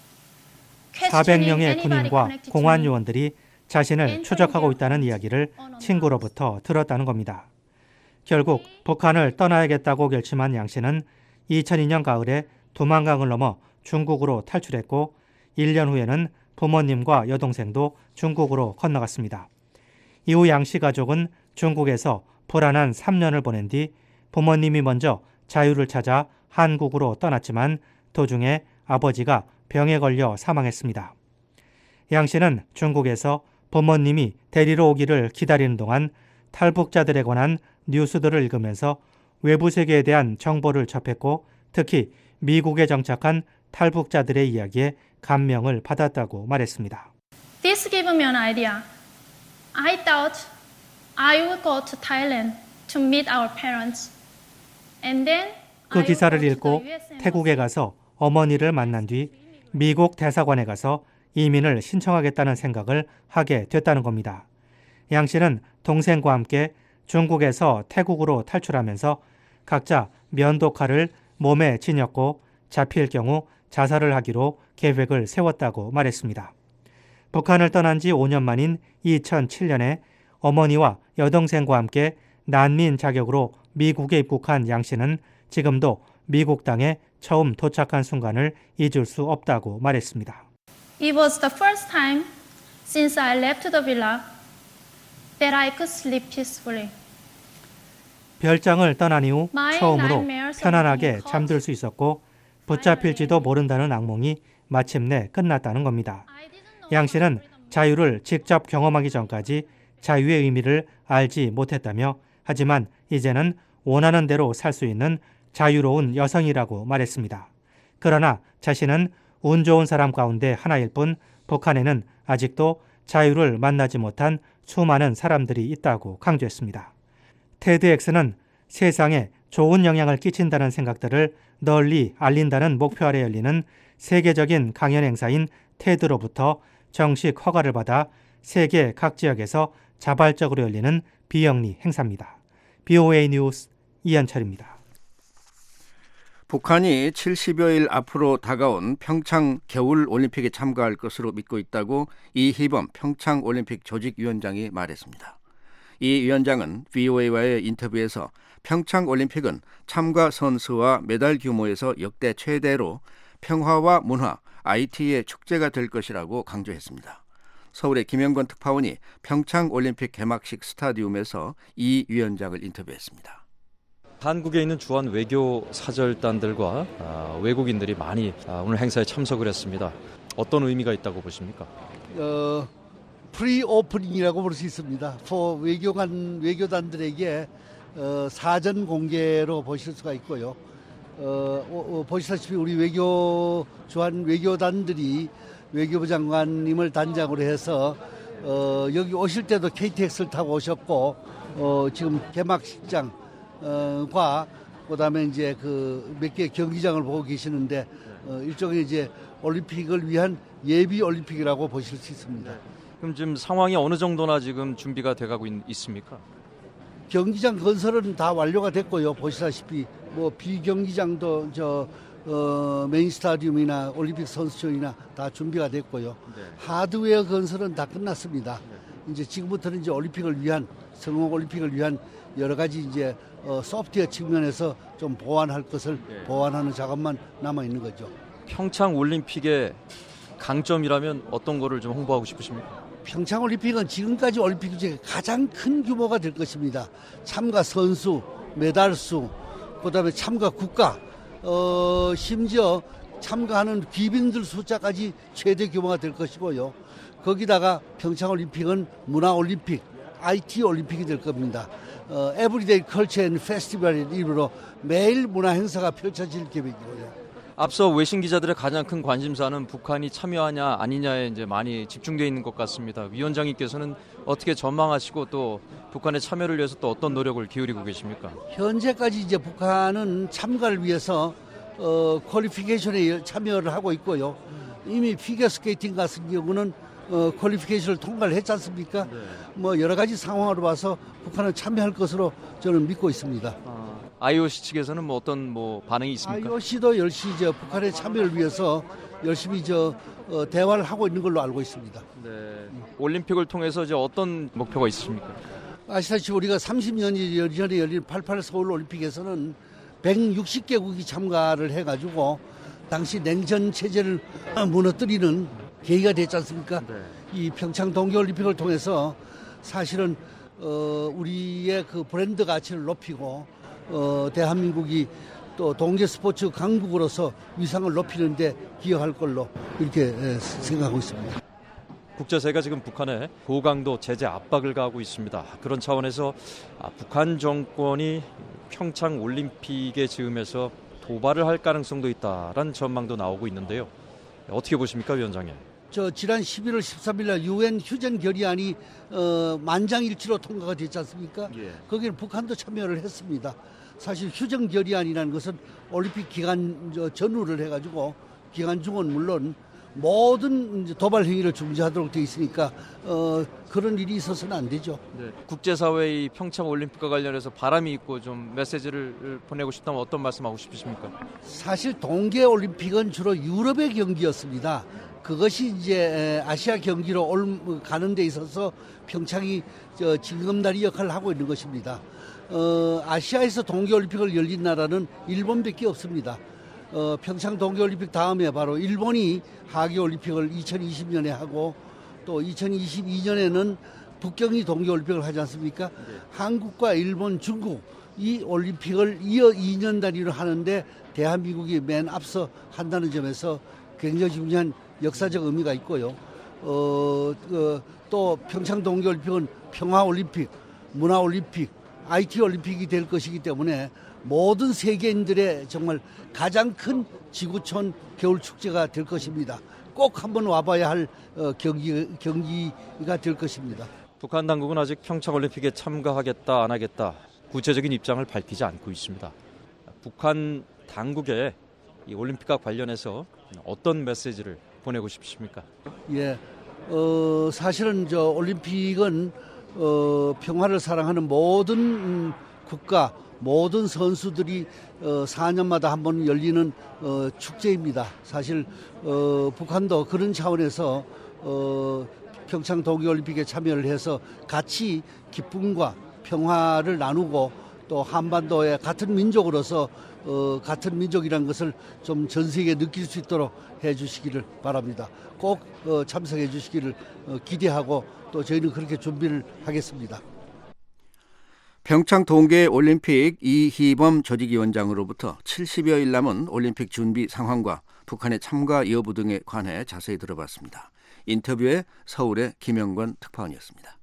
사백 명의 군인과 공안 요원들이 자신을 추적하고 있다는 이야기를 친구로부터 들었다는 겁니다. 결국 북한을 떠나야겠다고 결심한 양 씨는 이천이 년 가을에 두만강을 넘어 중국으로 탈출했고 일 년 후에는 부모님과 여동생도 중국으로 건너갔습니다. 이후 양 씨 가족은 중국에서 불안한 삼 년을 보낸 뒤 부모님이 먼저 자유를 찾아 한국으로 떠났지만 도중에 아버지가 병에 걸려 사망했습니다. 양 씨는 중국에서 부모님이 데리러 오기를 기다리는 동안 탈북자들에 관한 뉴스들을 읽으면서 외부 세계에 대한 정보를 접했고 특히 미국에 정착한 탈북자들의 이야기에 감명을 받았다고 말했습니다. This gave me an idea. I thought I would go to Thailand to meet our parents. And then 그 기사를 읽고 태국에 가서 어머니를 만난 뒤 미국 대사관에 가서 이민을 신청하겠다는 생각을 하게 됐다는 겁니다. 양 씨는 동생과 함께 중국에서 태국으로 탈출하면서 각자 면도칼을 몸에 지녔고 잡힐 경우 자살을 하기로 계획을 세웠다고 말했습니다. 북한을 떠난 지 오 년 만인 이천칠 년에 어머니와 여동생과 함께 난민 자격으로 미국에 입국한 양 씨는 지금도 미국 땅에 처음 도착한 순간을 잊을 수 없다고 말했습니다. It was the first time since I left the villa that I could sleep peacefully. 별장을 떠난 이후 처음으로 편안하게 잠들 수 있었고 붙잡힐지도 모른다는 악몽이 마침내 끝났다는 겁니다. 양 씨는 자유를 직접 경험하기 전까지 자유의 의미를 알지 못했다며 하지만 이제는 원하는 대로 살 수 있는 자유로운 여성이라고 말했습니다. 그러나 자신은 운 좋은 사람 가운데 하나일 뿐 북한에는 아직도 자유를 만나지 못한 수많은 사람들이 있다고 강조했습니다. 테드엑스는 세상에 좋은 영향을 끼친다는 생각들을 널리 알린다는 목표 아래 열리는 세계적인 강연 행사인 테드로부터 정식 허가를 받아 세계 각 지역에서 자발적으로 열리는 비영리 행사입니다. 브이오에이 뉴스 이현철입니다. 북한이 칠십여일 앞으로 다가온 평창 겨울올림픽에 참가할 것으로 믿고 있다고 이희범 평창올림픽 조직위원장이 말했습니다. 이 위원장은 브이오에이와의 인터뷰에서 평창올림픽은 참가 선수와 메달 규모에서 역대 최대로 평화와 문화, 아이티의 축제가 될 것이라고 강조했습니다. 서울의 김영권 특파원이 평창 올림픽 개막식 스타디움에서 이 위원장을 인터뷰했습니다. 한국에 있는 주한 외교 사절단들과 아, 외국인들이 많이 아, 오늘 행사에 참석을 했습니다. 어떤 의미가 있다고 보십니까? 어, 프리오프닝이라고 볼 수 있습니다. for 외교관 외교단들에게 어, 사전 공개로 보실 수가 있고요. 어, 어, 보시다시피 우리 외교 주한 외교단들이 외교부 장관님을 단장으로 해서 어, 여기 오실 때도 케이티엑스를 타고 오셨고 어, 지금 개막식장과 그다음에 이제 그 몇 개 경기장을 보고 계시는데 어, 일종의 이제 올림픽을 위한 예비 올림픽이라고 보실 수 있습니다. 그럼 지금 상황이 어느 정도나 지금 준비가 돼가고 있, 있습니까? 경기장 건설은 다 완료가 됐고요. 보시다시피 뭐 비경기장도 저 어, 메인 스타디움이나 올림픽 선수촌이나 다 준비가 됐고요. 네. 하드웨어 건설은 다 끝났습니다. 네. 이제 지금부터는 이제 올림픽을 위한 성공 올림픽을 위한 여러 가지 이제 어, 소프트웨어 측면에서 좀 보완할 것을 네. 보완하는 작업만 남아 있는 거죠. 평창 올림픽의 강점이라면 어떤 거를 좀 홍보하고 싶으십니까? 평창 올림픽은 지금까지 올림픽 중에 가장 큰 규모가 될 것입니다. 참가 선수, 메달 수, 그다음에 참가 국가, 어, 심지어 참가하는 귀빈들 숫자까지 최대 규모가 될 것이고요. 거기다가 평창 올림픽은 문화 올림픽, 아이티 올림픽이 될 겁니다. 어, 에브리데이 컬처 앤 페스티벌의 이름으로 매일 문화 행사가 펼쳐질 계획이고요. 앞서 외신 기자들의 가장 큰 관심사는 북한이 참여하냐 아니냐에 이제 많이 집중되어 있는 것 같습니다. 위원장님께서는 어떻게 전망하시고 또 북한의 참여를 위해서 또 어떤 노력을 기울이고 계십니까? 현재까지 이제 북한은 참가를 위해서 어, 퀄리피케이션에 참여를 하고 있고요. 이미 피겨스케이팅 같은 경우는 어, 퀄리피케이션을 통과를 했지 않습니까? 네. 뭐 여러 가지 상황으로 봐서 북한은 참여할 것으로 저는 믿고 있습니다. 아. 아이오씨 측에서는 뭐 어떤 뭐 반응이 있습니까? 아이오씨도 열심히 저 북한의 참여를 위해서 열심히 저 어, 대화를 하고 있는 걸로 알고 있습니다. 네. 올림픽을 통해서 이제 어떤 목표가 있으십니까? 아시다시피 우리가 삼십 년 전에 열린 팔십팔 서울 올림픽에서는 백육십 개국이 참가를 해가지고 당시 냉전 체제를 무너뜨리는 계기가 됐지 않습니까? 네. 이 평창 동계올림픽을 통해서 사실은 어, 우리의 그 브랜드 가치를 높이고 어, 대한민국이 또 동계 스포츠 강국으로서 위상을 높이는데 기여할 걸로 이렇게 에, 생각하고 있습니다. 국제사회가 지금 북한에 고강도 제재 압박을 가하고 있습니다. 그런 차원에서 아, 북한 정권이 평창 올림픽에 즈음해서 도발을 할 가능성도 있다라는 전망도 나오고 있는데요. 어떻게 보십니까, 위원장님? 저 지난 십일월 십삼일 날 유엔 휴전 결의안이 어, 만장일치로 통과가 됐지 않습니까? 예. 거기는 북한도 참여를 했습니다. 사실 휴전 결의안이라는 것은 올림픽 기간 저, 전후를 해가지고 기간 중은 물론 모든 도발 행위를 중지하도록 돼 있으니까 어, 그런 일이 있어서는 안 되죠. 네. 국제사회의 평창 올림픽과 관련해서 바람이 있고 좀 메시지를 보내고 싶다면 어떤 말씀하고 싶으십니까? 사실 동계 올림픽은 주로 유럽의 경기였습니다. 그것이 이제 아시아 경기로 올, 가는 데 있어서 평창이 저 징검다리 역할을 하고 있는 것입니다. 어, 아시아에서 동계올림픽을 열린 나라는 일본밖에 없습니다. 어, 평창 동계올림픽 다음에 바로 일본이 하계올림픽을 이천이십 년에 하고 또 이천이십이 년에는 북경이 동계올림픽을 하지 않습니까? 네. 한국과 일본, 중국 이 올림픽을 이어 이 년 단위로 하는데 대한민국이 맨 앞서 한다는 점에서 굉장히 중요한 역사적 의미가 있고요. 어, 어, 또 평창 동계올림픽은 평화올림픽, 문화올림픽, 아이티 올림픽이 될 것이기 때문에 모든 세계인들의 정말 가장 큰 지구촌 겨울축제가 될 것입니다. 꼭 한번 와봐야 할 어, 경기, 경기가 될 것입니다. 북한 당국은 아직 평창 올림픽에 참가하겠다 안 하겠다 구체적인 입장을 밝히지 않고 있습니다. 북한 당국에 이 올림픽과 관련해서 어떤 메시지를 보내고 싶으십니까? 예, 어, 사실은 저 올림픽은 어, 평화를 사랑하는 모든 음, 국가, 모든 선수들이 어, 사 년마다 한 번 열리는 어, 축제입니다. 사실 어, 북한도 그런 차원에서 어, 평창 동계올림픽에 참여를 해서 같이 기쁨과 평화를 나누고 또 또 한반도의 같은 민족으로서 어, 같은 민족이라는 것을 좀 전 세계에 느낄 수 있도록 해주시기를 바랍니다. 꼭 어, 참석해 주시기를 어, 기대하고 또 저희는 그렇게 준비를 하겠습니다. 평창 동계올림픽 이희범 조직위원장으로부터 칠십여일 남은 올림픽 준비 상황과 북한의 참가 여부 등에 관해 자세히 들어봤습니다. 인터뷰에 서울의 김영권 특파원이었습니다.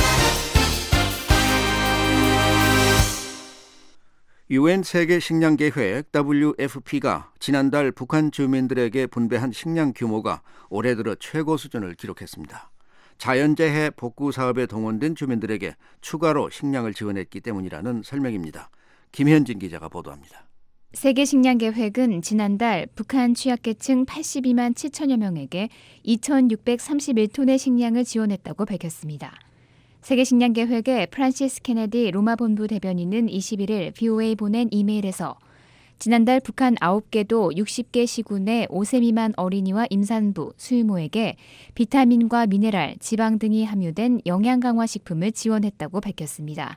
유엔 세계 식량 계획 더블유에프피가 지난달 북한 주민들에게 분배한 식량 규모가 올해 들어 최고 수준을 기록했습니다. 자연재해 복구 사업에 동원된 주민들에게 추가로 식량을 지원했기 때문이라는 설명입니다. 김현진 기자가 보도합니다. 세계 식량 계획은 지난달 북한 취약계층 팔십이만 칠천여 명에게 이천육백삼십일 톤의 식량을 지원했다고 밝혔습니다. 세계 식량 계획의 프란시스 케네디 로마 본부 대변인은 이십일일 브이오에이 보낸 이메일에서 지난달 북한 아홉 개도 육십 개 시군의 오 세 미만 어린이와 임산부, 수유모에게 비타민과 미네랄, 지방 등이 함유된 영양 강화 식품을 지원했다고 밝혔습니다.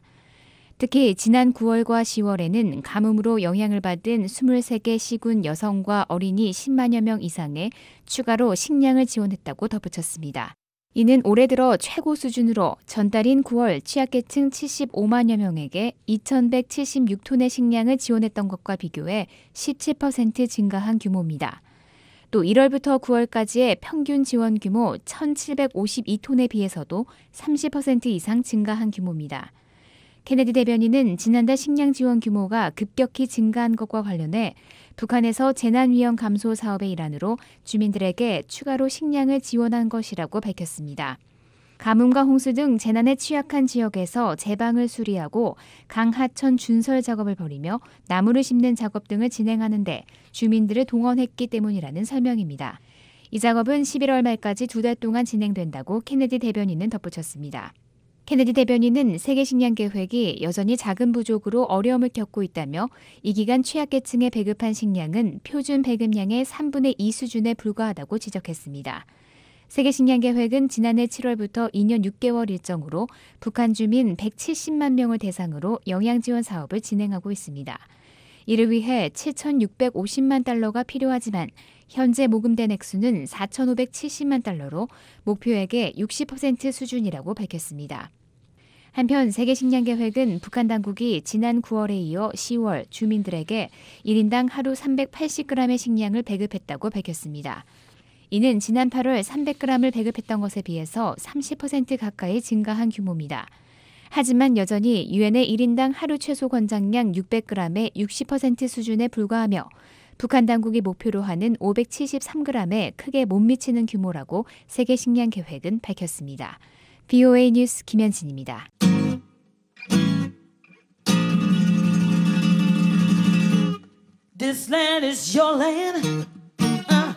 특히 지난 구월과 시월에는 가뭄으로 영향을 받은 스물세 개 시군 여성과 어린이 십만여 명 이상에 추가로 식량을 지원했다고 덧붙였습니다. 이는 올해 들어 최고 수준으로 전달인 구월 취약계층 칠십오만여 명에게 이천백칠십육 톤의 식량을 지원했던 것과 비교해 십칠 퍼센트 증가한 규모입니다. 또 일월부터 구월까지의 평균 지원 규모 천칠백오십이 톤에 비해서도 삼십 퍼센트 이상 증가한 규모입니다. 케네디 대변인은 지난달 식량 지원 규모가 급격히 증가한 것과 관련해 북한에서 재난위험 감소 사업의 일환으로 주민들에게 추가로 식량을 지원한 것이라고 밝혔습니다. 가뭄과 홍수 등 재난에 취약한 지역에서 제방을 수리하고 강하천 준설 작업을 벌이며 나무를 심는 작업 등을 진행하는 데 주민들을 동원했기 때문이라는 설명입니다. 이 작업은 십일월 말까지 두 달 동안 진행된다고 케네디 대변인은 덧붙였습니다. 케네디 대변인은 세계 식량 계획이 여전히 자금 부족으로 어려움을 겪고 있다며 이 기간 취약계층에 배급한 식량은 표준 배급량의 삼분의 이 수준에 불과하다고 지적했습니다. 세계 식량 계획은 지난해 칠월부터 이 년 육 개월 일정으로 북한 주민 백칠십만 명을 대상으로 영양 지원 사업을 진행하고 있습니다. 이를 위해 칠천육백오십만 달러가 필요하지만 현재 모금된 액수는 사천오백칠십만 달러로 목표액의 육십 퍼센트 수준이라고 밝혔습니다. 한편 세계 식량 계획은 북한 당국이 지난 구월에 이어 시월 주민들에게 일 인당 하루 삼백팔십 그램의 식량을 배급했다고 밝혔습니다. 이는 지난 팔월 삼백 그램을 배급했던 것에 비해서 삼십 퍼센트 가까이 증가한 규모입니다. 하지만 여전히 유엔의 일 인당 하루 최소 권장량 육백 그램의 육십 퍼센트 수준에 불과하며 북한 당국이 목표로 하는 오백칠십삼 그램에 크게 못 미치는 규모라고 세계 식량 계획은 밝혔습니다. 브이오에이 뉴스 김현진입니다. This land is your land. Uh.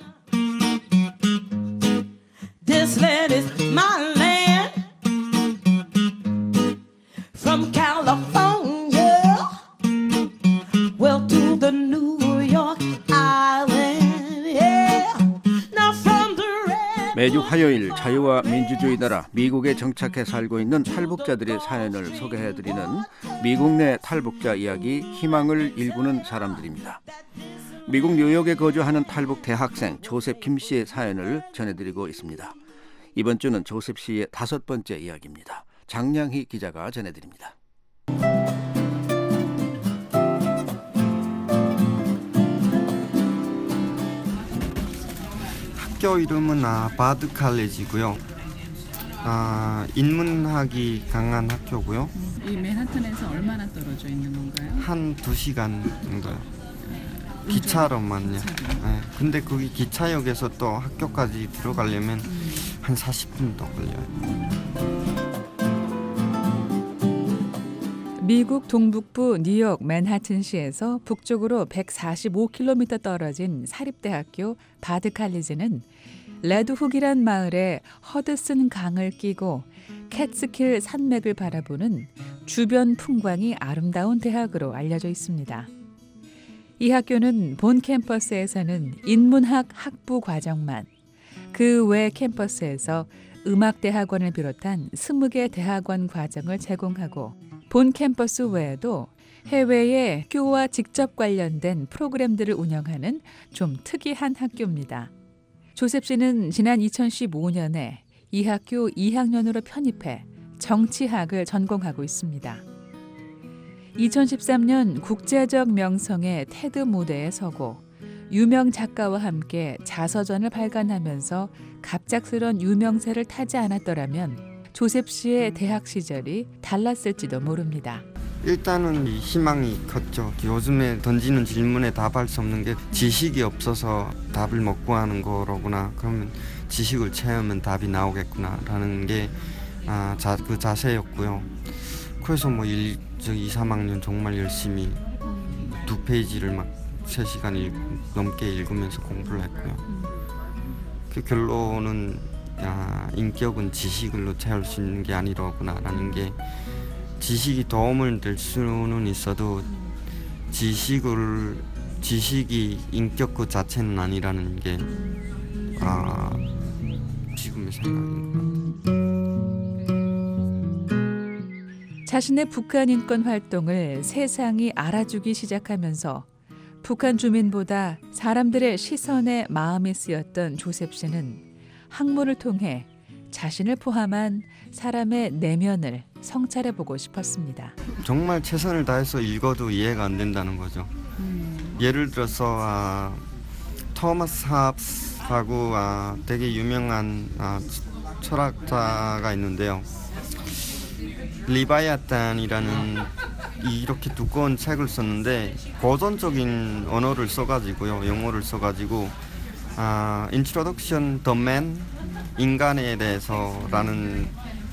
This land is my land. From California, well to the New York Island, yeah. Now from the red. 매주 화요일 자유와 민주주의 나라 미국에 정착해 살고 있는 탈북자들의 사연을 소개해드리는 미국 내 탈북자 이야기 희망을 일구는 사람들입니다. 미국 뉴욕에 거주하는 탈북 대학생 조셉 김 씨의 사연을 전해드리고 있습니다. 이번 주는 조셉 씨의 다섯 번째 이야기입니다. 장량희 기자가 전해드립니다. 학교 이름은 아, 바드 칼리지고요. 아, 인문학이 강한 학교고요. 이 맨하탄에서 얼마나 떨어져 있는 건가요? 한 두 시간 정도요. 기차로만요. 네. 근데 거기 기차역에서 또 학교까지 들어가려면 음. 한 사십 분 더 걸려요. 미국 동북부 뉴욕 맨하튼시에서 북쪽으로 백사십오 킬로미터 떨어진 사립대학교 바드 칼리지는 레드훅이란 마을에 허드슨 강을 끼고 캐츠킬 산맥을 바라보는 주변 풍광이 아름다운 대학으로 알려져 있습니다. 이 학교는 본 캠퍼스에서는 인문학 학부 과정만, 그 외 캠퍼스에서 음악대학원을 비롯한 스무 개 대학원 과정을 제공하고 본 캠퍼스 외에도 해외의 학교와 직접 관련된 프로그램들을 운영하는 좀 특이한 학교입니다. 조셉 씨는 지난 이천십오 년에 이 학교 이 학년으로 편입해 정치학을 전공하고 있습니다. 이천십삼 년 국제적 명성의 테드 무대에 서고 유명 작가와 함께 자서전을 발간하면서 갑작스런 유명세를 타지 않았더라면 조셉 씨의 대학 시절이 달랐을지도 모릅니다. 일단은 희망이 컸죠. 요즘에 던지는 질문에 답할 수 없는 게 지식이 없어서 답을 못 구하는 거로구나. 그러면 지식을 채우면 답이 나오겠구나라는 게 아, 자, 그 자세였고요. 그래서 뭐 일, 저 이, 삼 학년 정말 열심히 두 페이지를 막 세 시간 읽, 넘게 읽으면서 공부를 했고요. 그 결론은 야, 인격은 지식으로 채울 수 있는 게 아니로구나라는 게 지식이 도움을 될 수는 있어도 지식을 지식이 인격 그 자체는 아니라는 게 아, 지금의 생각입니다. 자신의 북한 인권 활동을 세상이 알아주기 시작하면서 북한 주민보다 사람들의 시선에 마음이 쓰였던 조셉 씨는 학문을 통해 자신을 포함한 사람의 내면을 성찰해보고 싶었습니다. 정말 최선을 다해서 읽어도 이해가 안 된다는 거죠. 음. 예를 들어서 아, 토마스 합스하고 아, 되게 유명한 아, 철학자가 있는데요. 리바야탄이라는 이렇게 두꺼운 책을 썼는데 고전적인 언어를 써가지고요, 영어를 써가지고 아, Introduction to Man, 인간에 대해서라는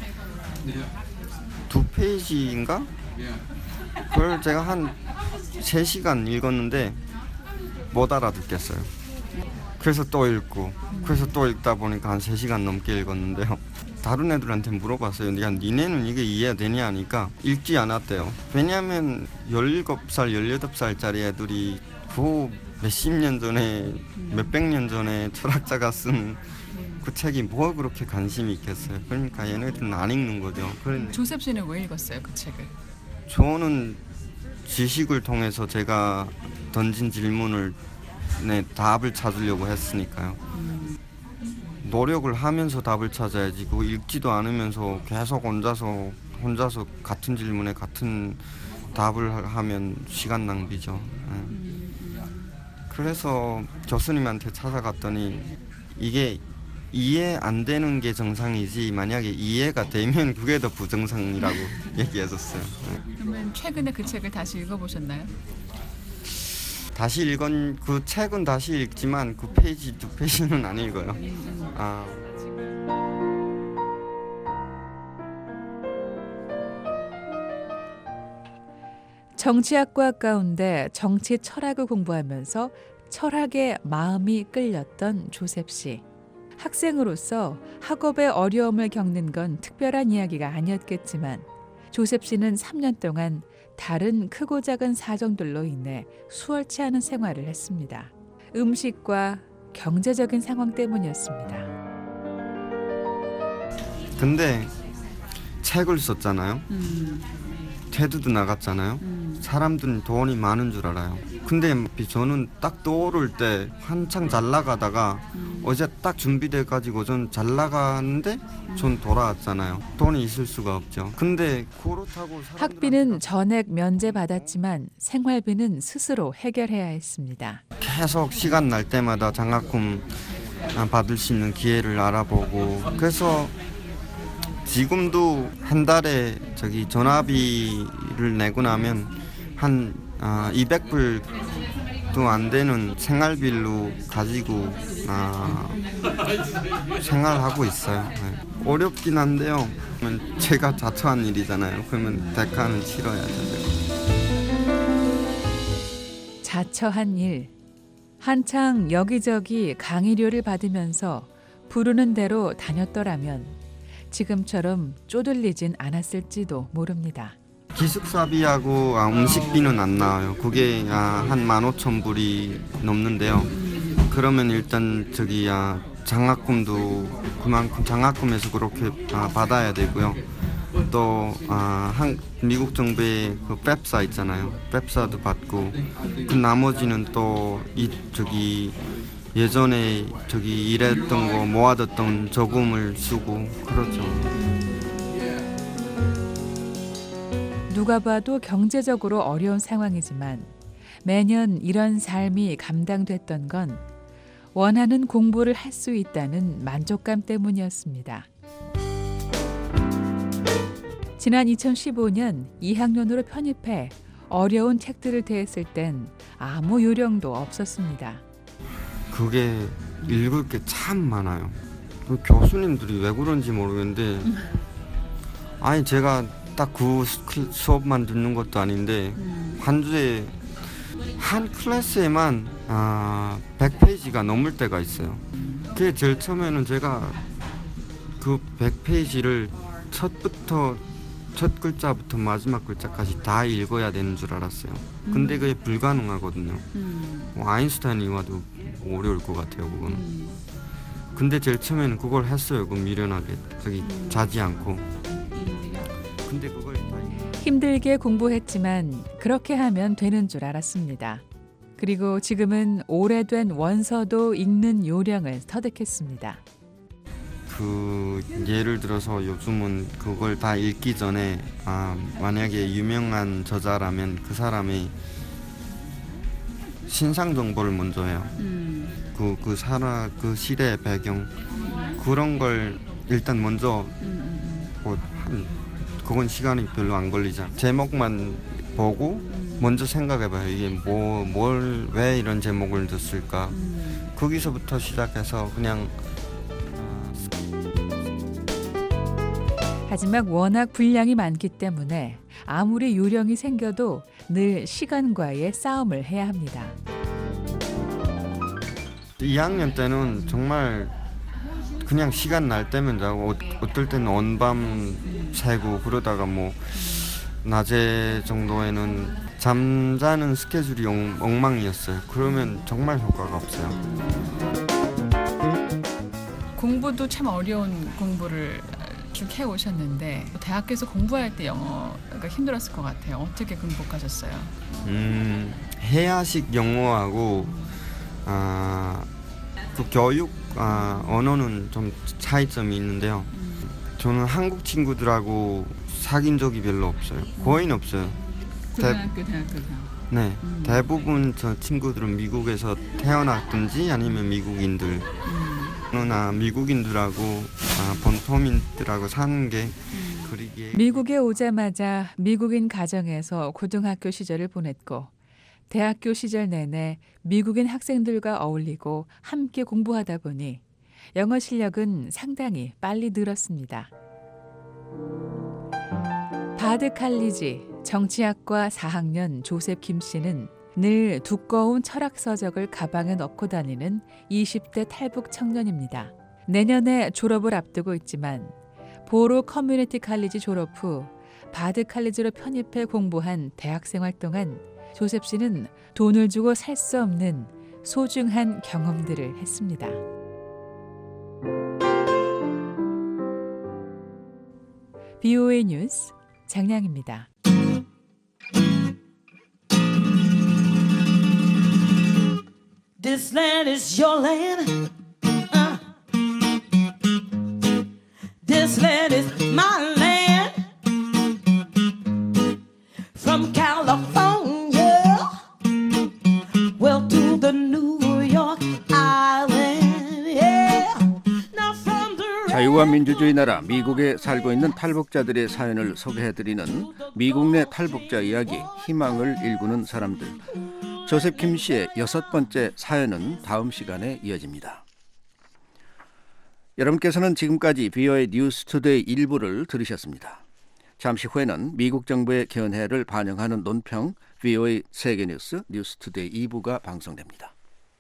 두 페이지인가? 그걸 제가 한 세 시간 읽었는데 못 알아듣겠어요. 그래서 또 읽고 그래서 또 읽다 보니까 한 세 시간 넘게 읽었는데요. 다른 애들한테 물어봤어요. 야, 니네는 이게 이해되냐 하니까 읽지 않았대요. 왜냐하면 열일곱 살, 열여덟 살짜리 애들이 그 몇십 년 전에, 몇백 년 전에 철학자가 쓴 그 책이 뭐 그렇게 관심이 있겠어요. 그러니까 얘네들은 안 읽는 거죠. 그러니까 조셉 씨는 왜 읽었어요, 그 책을? 저는 지식을 통해서 제가 던진 질문을 네, 답을 찾으려고 했으니까요. 음. 노력을 하면서 답을 찾아야지. 그거 읽지도 않으면서 계속 혼자서 혼자서 같은 질문에 같은 답을 하면 시간 낭비죠. 네. 음. 그래서 교수님한테 찾아갔더니 이게 이해 안 되는 게 정상이지 만약에 이해가 되면 그게 더 부정상이라고 얘기했었어요. 네. 그러면 최근에 그 책을 다시 읽어보셨나요? 다시 읽은 그 책은 다시 읽지만 그 페이지 두 페이지는 안 읽어요. 아. 정치학과 가운데 정치 철학을 공부하면서 철학에 마음이 끌렸던 조셉 씨. 학생으로서 학업의 어려움을 겪는 건 특별한 이야기가 아니었겠지만 조셉 씨는 삼 년 동안 다른 크고 작은 사정들로 인해 수월치 않은 생활을 했습니다. 음식과 경제적인 상황 때문이었습니다. 근데 책을 썼잖아요. 음. 테드도 나갔잖아요. 음. 사람들은 돈이 많은 줄 알아요. 근데 저는 딱 떠오를 때 한창 잘 나가다가 음. 어제 딱 준비돼가지고 전 잘 나가는데 전 돌아왔잖아요. 돈이 있을 수가 없죠. 근데 그렇다고 학비는 전액 면제받았지만 생활비는 스스로 해결해야 했습니다. 계속 시간 날 때마다 장학금 받을 수 있는 기회를 알아보고 그래서 지금도 한 달에 저기 전화비를 내고 나면 한 아, 이백 불도 안 되는 생활비로 가지고 아, 생활하고 있어요. 네. 어렵긴 한데요. 제가 자처한 일이잖아요. 그러면 대가는 치러야죠. 자처한 일. 한창 여기저기 강의료를 받으면서 부르는 대로 다녔더라면 지금처럼 쪼들리진 않았을지도 모릅니다. 기숙사비하고 아, 음식비는 안 나와요. 그게 아, 한 만 오천 불이 넘는데요. 그러면 일단 저기 아, 장학금도 그만큼 장학금에서 그렇게 아, 받아야 되고요. 또 아, 한, 미국 정부의 그 펩사 있잖아요. 펩사도 받고 그 나머지는 또 이 저기 예전에 저기 일했던 거 모아뒀던 저금을 쓰고 그렇죠. 누가 봐도 경제적으로 어려운 상황이지만 매년 이런 삶이 감당됐던 건 원하는 공부를 할 수 있다는 만족감 때문이었습니다. 지난 이천십오 년 이 학년으로 편입해 어려운 책들을 대했을 땐 아무 요령도 없었습니다. 그게 읽을 게 참 많아요. 교수님들이 왜 그런지 모르겠는데 아니 제가 딱 그 수업만 듣는 것도 아닌데 한 주에 한 클래스에만 아, 백 페이지가 넘을 때가 있어요. 그게 제일 처음에는 제가 그 백 페이지를 첫부터 첫 글자부터 마지막 글자까지 다 읽어야 되는 줄 알았어요. 근데 그게 불가능하거든요. 뭐 아인슈타인이 와도 어려울 것 같아요, 그거는. 근데 제일 처음에는 그걸 했어요. 그 미련하게 저기 자지 않고. 근데 그걸 다 힘들게 공부했지만 그렇게 하면 되는 줄 알았습니다. 그리고 지금은 오래된 원서도 읽는 요령을 터득했습니다. 그 예를 들어서 요즘은 그걸 다 읽기 전에 아, 만약에 유명한 저자라면 그 사람의 신상 정보를 먼저 해요. 음. 그, 그 사람 그 시대의 배경 그런 걸 일단 먼저 뭐 한, 그건 시간이 별로 안 걸리잖아. 제목만 보고 먼저 생각해봐요. 이게 뭐 뭘 왜 이런 제목을 줬을까. 거기서부터 시작해서 그냥. 하지만 워낙 분량이 많기 때문에 아무리 요령이 생겨도 늘 시간과의 싸움을 해야 합니다. 이 학년 때는 정말 그냥 시간 날 때면 자고 어떨 때는 온밤 새고 그러다가 뭐 낮에 정도에는 잠자는 스케줄이 엉망이었어요. 그러면 정말 효과가 없어요. 공부도 참 어려운 공부를 쭉 해오셨는데 대학교에서 공부할 때 영어가 힘들었을 것 같아요. 어떻게 극복하셨어요? 음, 해야식 영어하고 아, 그 교육 아, 언어는 좀 차이점이 있는데요. 저는 한국 친구들하고 사귄 적이 별로 없어요. 거의 없어요. 고등학교, 대학교에서? 네, 음. 대부분 저 친구들은 미국에서 태어났든지 아니면 미국인들. 음. 나 미국인들하고 아, 본토민들하고 사는 게 음. 그리기에 미국에 오자마자 미국인 가정에서 고등학교 시절을 보냈고 대학교 시절 내내 미국인 학생들과 어울리고 함께 공부하다 보니 영어 실력은 상당히 빨리 늘었습니다. 바드 칼리지 정치학과 사 학년 조셉 김 씨는 늘 두꺼운 철학 서적을 가방에 넣고 다니는 이십 대 탈북 청년입니다. 내년에 졸업을 앞두고 있지만 보로 커뮤니티 칼리지 졸업 후 바드 칼리지로 편입해 공부한 대학생활 동안 조셉 씨는 돈을 주고 살 수 없는 소중한 경험들을 했습니다. 비오에이 뉴스 장량입니다. This land is your land. Uh. This land is my land. From California, well to the New York Island. Yeah. Now from the 자유와 민주주의 나라 미국에 살고 있는 탈북자들의 사연을 소개해드리는 미국 내 탈북자 이야기, 희망을 일구는 사람들. 조셉 김 씨의 여섯 번째 사연은 다음 시간에 이어집니다. 여러분께서는 지금까지 비오에이 뉴스 투데이 일부를 들으셨습니다. 잠시 후에는 미국 정부의 견해를 반영하는 논평 비오에이 세계뉴스 뉴스 투데이 이 부가 방송됩니다.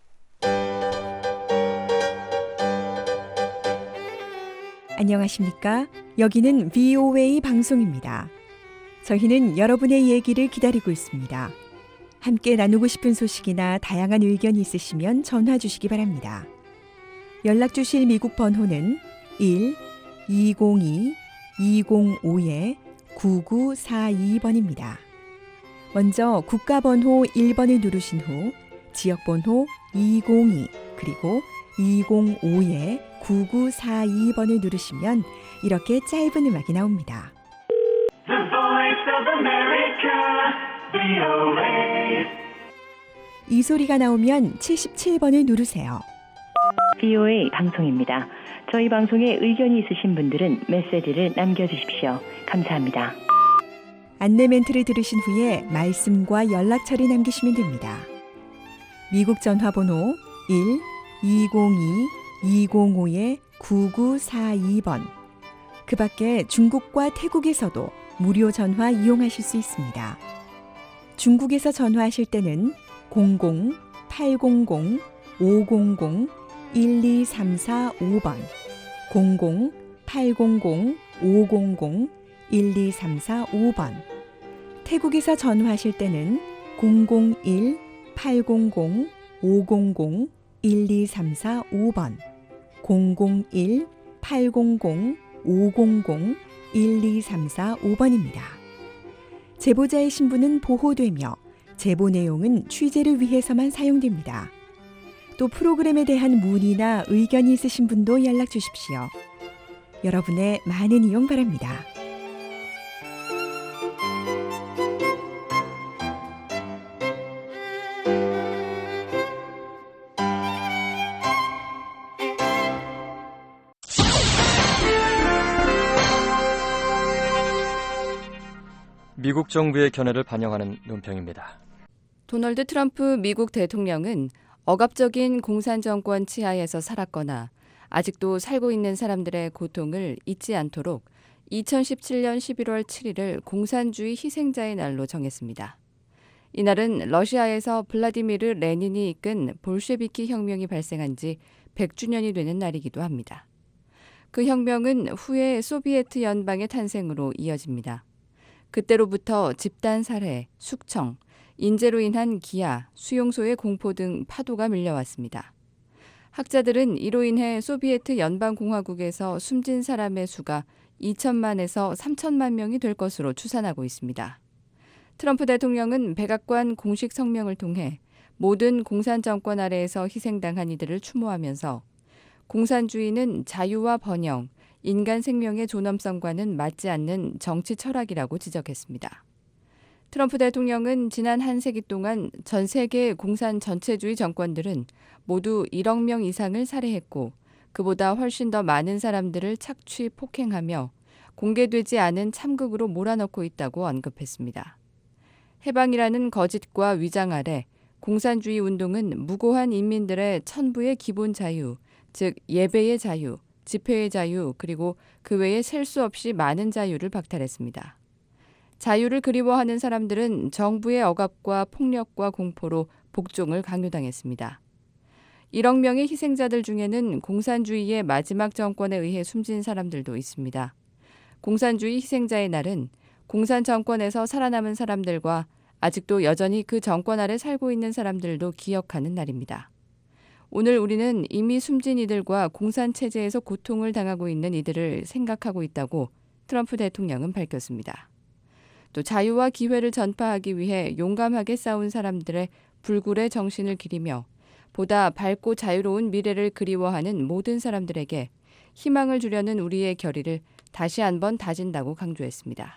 안녕하십니까? 여기는 비오에이 방송입니다. 저희는 여러분의 얘기를 기다리고 있습니다. 함께 나누고 싶은 소식이나 다양한 의견이 있으시면 전화 주시기 바랍니다. 연락 주실 미국 번호는 일 이공이 이공오 구구사이 번입니다. 먼저 국가번호 일 번을 누르신 후 지역번호 이공이 그리고 이공오 구구사이 번을 누르시면 이렇게 짧은 음악이 나옵니다. The Voice of America, 브이오에이. 이 소리가 나오면 칠십칠 번을 누르세요. 브이오에이 방송입니다. 저희 방송에 의견이 있으신 분들은 메시지를 남겨주십시오. 감사합니다. 안내 멘트를 들으신 후에 말씀과 연락처를 남기시면 됩니다. 미국 전화번호 일 이공이 이공오 구구사이 번. 그 밖에 중국과 태국에서도 무료 전화 이용하실 수 있습니다. 중국에서 전화하실 때는 공공 팔공공 오공공 일이삼사오 번, 공공 팔공공 오공공 일이삼사오 번. 태국에서 전화하실 때는 공공일 팔공공 오공공 일이삼사오 번, 공공일 팔공공 오공공 일이삼사오 번입니다. 제보자의 신분은 보호되며 제보 내용은 취재를 위해서만 사용됩니다. 또 프로그램에 대한 문의나 의견이 있으신 분도 연락 주십시오. 여러분의 많은 이용 바랍니다. 미국 정부의 견해를 반영하는 논평입니다. 도널드 트럼프 미국 대통령은 억압적인 공산 정권 치하에서 살았거나 아직도 살고 있는 사람들의 고통을 잊지 않도록 이천십칠 년 십일월 칠일을 공산주의 희생자의 날로 정했습니다. 이날은 러시아에서 블라디미르 레닌이 이끈 볼셰비키 혁명이 발생한 지 백 주년이 되는 날이기도 합니다. 그 혁명은 후에 소비에트 연방의 탄생으로 이어집니다. 그때로부터 집단 살해, 숙청, 인재로 인한 기아, 수용소의 공포 등 파도가 밀려왔습니다. 학자들은 이로 인해 소비에트 연방공화국에서 숨진 사람의 수가 이천만에서 삼천만 명이 될 것으로 추산하고 있습니다. 트럼프 대통령은 백악관 공식 성명을 통해 모든 공산 정권 아래에서 희생당한 이들을 추모하면서 공산주의는 자유와 번영, 인간 생명의 존엄성과는 맞지 않는 정치 철학이라고 지적했습니다. 트럼프 대통령은 지난 한 세기 동안 전 세계 공산 전체주의 정권들은 모두 일억 명 이상을 살해했고 그보다 훨씬 더 많은 사람들을 착취, 폭행하며 공개되지 않은 참극으로 몰아넣고 있다고 언급했습니다. 해방이라는 거짓과 위장 아래 공산주의 운동은 무고한 인민들의 천부의 기본 자유, 즉 예배의 자유, 집회의 자유, 그리고 그 외에 셀 수 없이 많은 자유를 박탈했습니다. 자유를 그리워하는 사람들은 정부의 억압과 폭력과 공포로 복종을 강요당했습니다. 일억 명의 희생자들 중에는 공산주의의 마지막 정권에 의해 숨진 사람들도 있습니다. 공산주의 희생자의 날은 공산 정권에서 살아남은 사람들과 아직도 여전히 그 정권 아래 살고 있는 사람들도 기억하는 날입니다. 오늘 우리는 이미 숨진 이들과 공산 체제에서 고통을 당하고 있는 이들을 생각하고 있다고 트럼프 대통령은 밝혔습니다. 또 자유와 기회를 전파하기 위해 용감하게 싸운 사람들의 불굴의 정신을 기리며 보다 밝고 자유로운 미래를 그리워하는 모든 사람들에게 희망을 주려는 우리의 결의를 다시 한번 다진다고 강조했습니다.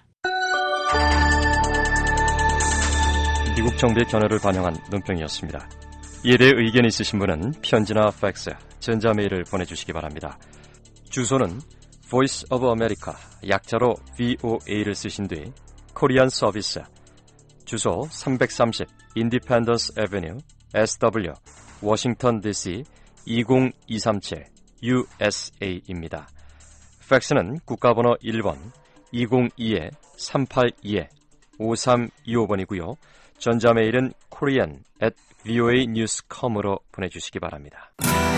미국 정부의 견해를 반영한 논평이었습니다. 이에 대해 의견이 있으신 분은 편지나 팩스, 전자메일을 보내주시기 바랍니다. 주소는 Voice of America, 약자로 브이오에이를 쓰신 뒤 코리안 서비스, 주소 삼백삼십 Independence Avenue, 에스더블유, 워싱턴 디씨 이공이삼칠 유에스에이입니다. 팩스는 국가번호 일 번 이공이 삼팔이 오삼이오 번이고요. 전자메일은 korean at 브이오에이 뉴스 닷 컴으로 보내주시기 바랍니다.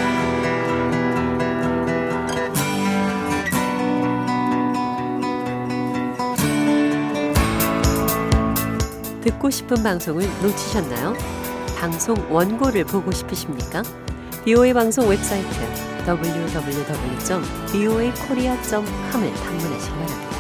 듣고 싶은 방송을 놓치셨나요? 방송 원고를 보고 싶으십니까? 브이오에이 방송 웹사이트 더블유 더블유 더블유 점 브이오에이 코리아 점 컴을 방문하시기 바랍니다.